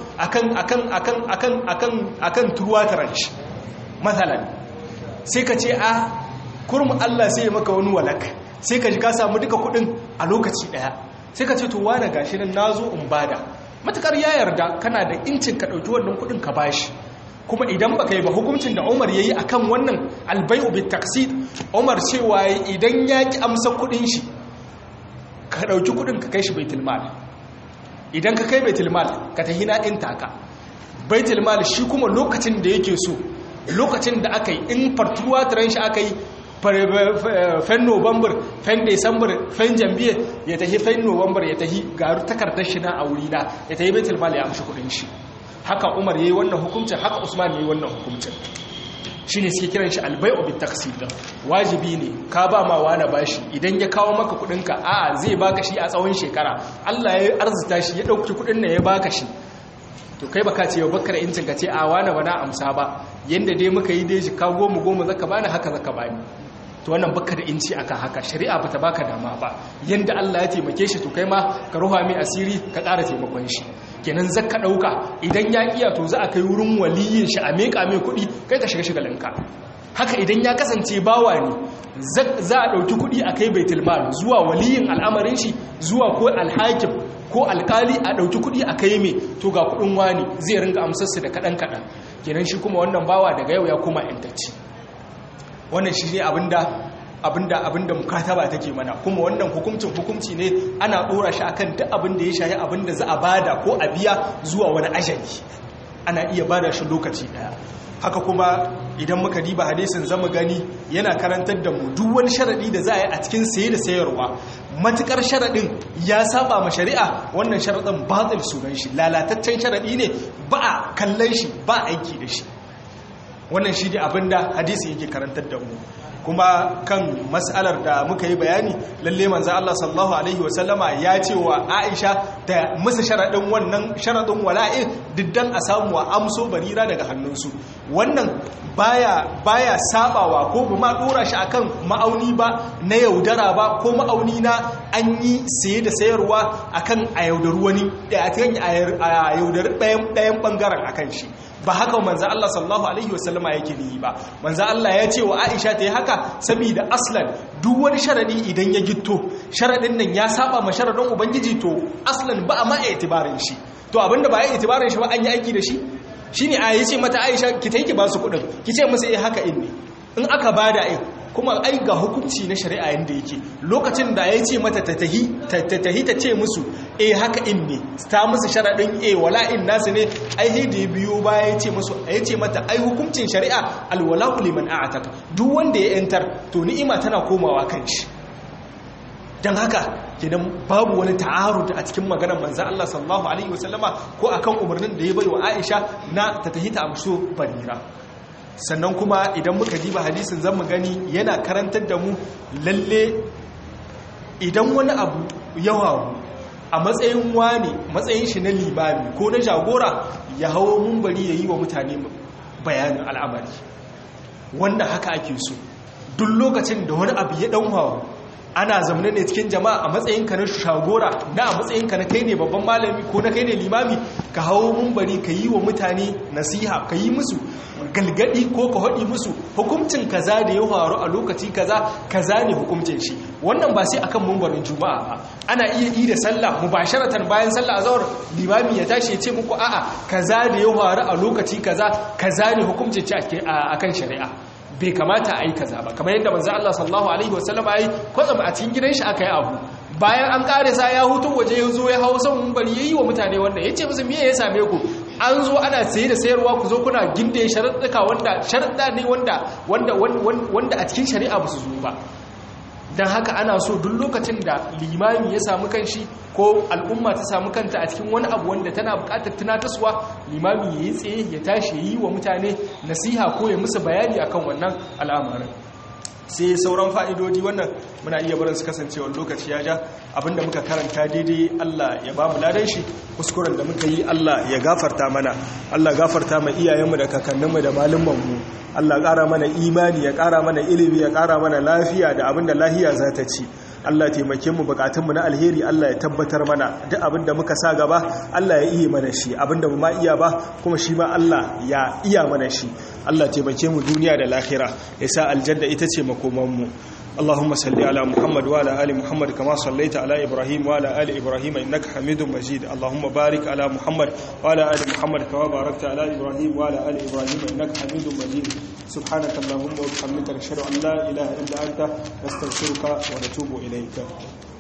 Speaker 2: akan turuwa taranci matsalan sai ka ce a kurmu Allah sai ya maka wani walak sai ka ji ka samu duka kudin a lokaci daya sai ka ce to wane gashi nan nazo in bada matukar ya yarda kana da incin ka dauki wannan kudin ka bashi kuma idan baka yi ba hukuncin da Umar yayi akan wannan albay'u bit taqsid Umar cewa idan ya ki amsa kudin shi ka dauki kudin ka kai shi baitul mal idan ka kai baitul mal ka tahi na din taka baitul mal shi kuma lokacin da yake so lokacin da aka yi in fartuwa taran shi aka yi fen November fen December fen Janvier ya tahi fen November ya tahi garu takardar shi na a wuri na ya tahi baitul mal ya amshi kudin shi haka Umar yayi wannan hukuncin haka Usman yayi wannan hukuncin shine suke kiran shi al-bai'u bit taqsid wajibi ne ka ba ma wani bashi idan ya kawo maka kudin ka a zai baka shi a tsawon shekara Allah ya arzuta shi ya dauki kudin nan ya baka shi to kai baka ce bakar incin ka ce a wani bana amsa ba yanda dai muka yi dai shi ka goma zaka bani haka zaka bani to wannan baka da inci akan haka shari'a bata baka dama ba yanda Allah ya taimake shi to kai ma ka ruha mai asiri ka ƙara taimakon shi kenan zakka dauka idan ya kiya to za a kai wurin waliyin shi a meka mai kuɗi kai ka shiga shigalinka haka idan ya kasance bawa ne za a dauki kuɗi a kai baitul mal zuwa waliyin al'amarin shi zuwa ko alhakim ko alkali a dauki kuɗi a kai mai to ga kuɗin wani zai ringa amsar su da kadan kenan shi kuma wannan bawa daga yau ya koma intacci wannan shi ne abinda mukataba take mana kuma wannan hukunci ne ana dora shi akan duk abin da ya shahi abin da za a bada ko a biya zuwa wani ajali ana iya bada shi lokaci daya haka kuma idan muka diba hadisin zamu gani yana karantar da mu duk wani sharadi da za a yi a cikin saye da sayarwa matukar sharadin ya saba ma shari'a wannan sharadin batil sunan shi lalataccen sharadi ne ba a kallon shi ba aiki da shi wannan shi ne abinda hadisi yake karantar da mu kuma kan mas'alar da muka yi bayani lalle manzo Allah sallallahu alaihi wasallama ya ce wa Aisha ta musu sharadin wannan sharadin wala'i diddan a samu wa amso barira daga hannunsu wannan baya sabawa ko ba ma dora shi akan ma'auni ba na yaudara ba ko ma'auni na an yi saye da sayarwa akan a yaudar wani da a yaudar ɗayan bangaren akan shi ba haka manzo Allah sallallahu alaihi wasallama yake yi ba manzo Allah ya ce wa Aisha ta yi haka saboda aslan duk wani sharadi idan ya gitto sharadin nan ya saba ma sharadin ubangiji to aslan ba a ma itibarin shi to abinda ba ya itibarin shi ba an yi aiki da shi shine a yace mata Aisha ki tayi ki ba su kudin ki ce musu haka in ne in aka bada kuma ai ga hukunci na shari'a yanda yake lokacin da yace mata ta tahi ta ce musu haka in ne ta musu sharadin wala'in nasu ne ai da biyo baya yace mata ai hukuncin shari'a alwala'u liman a'taka duk wanda ya yantar to ni'ima tana komawa kan shi dan haka kenan babu wani ta'arud a cikin maganar manzo Allah sallallahu alaihi wasallama ko akan umarnin da ya bai wa Aisha na ta tahi ta amso Barira sannan kuma idan muka diba hadisin zan mu gani yana karantar da mu lalle idan wani abu yawa a matsayin wani matsayin shi na limami ko na jagora ya hawo munbari yayi wa mutane bayanin al'amari wanda haka ake so duk lokacin da wani abu ya danwawo ana zamane ne cikin jama'a a matsayinka na shagora na a matsayinka na kai ne babban malami ko na kai ne limami ka hawo munbari ka yi wa mutane nasiha ka yi musu galgadi ko ka haɗi musu hukuncin kaza da ya faru a lokaci kaza ne hukuncin shi wannan ba sai akan munbarin juma'a ba ana iya yi da sallah mubasharatan bayan sallah azhar limami ya tashi ya ce muku a'a kaza da ya faru a lokaci kaza ne hukuncin shi akan shari'a bai kamata a yi kaza ba kamar yadda manzo Allah sallallahu alaihi wasallam yayi kwatsam a cikin gidan shi aka yi abu bayan an kare sa ya hutu waje ya zo ya hawo san munbari yayi wa mutane wannan yace musu me ya same ku an zo ana saye da sayarwa ku zo kuna ginde sharuɗa wanda sharuɗa ne wanda a cikin shari'a ba su zo ba dan haka ana so duk lokacin da limami ya samu kanshi ko al'umma ta samu kanta a cikin wani abu wanda tana buƙatar tunatarwa limami ya yi tsaye ya tashi yi wa mutane nasiha ko ya musu bayani akan wannan al'amarin sai sauran fa'idodi wannan muna iya barin su kasancewa lokaci ya ja abinda muka karanta daidai Allah ya ba mu ladan shi kuskuren da muka yi Allah ya gafarta mana Allah gafarta ma iyayenmu da kakanninmu da malumanmu Allah ƙara mana imani ya ƙara mana ilimi ya ƙara mana lafiya da abinda lahiya za ta ci Allah taimake mu bukatunmu na alheri Allah ya tabbatar mana duk abinda muka sa gaba Allah ya iya mana shi abinda mu ma iya ba kuma shi ma Allah ya iya mana shi Allah taimake mu duniya da lahira ya sa aljanna ita ce makoman mu اللهم صل على محمد وعلى آل محمد كما صليت على إبراهيم وعلى آل إبراهيم إنك حميد مجيد اللهم بارك على محمد وعلى آل محمد كما باركت على إبراهيم وعلى آل إبراهيم إنك حميد مجيد سبحانك اللهم وبحمدك نشهد أن لا إله إلا أنت نستغفرك ونتوب إليك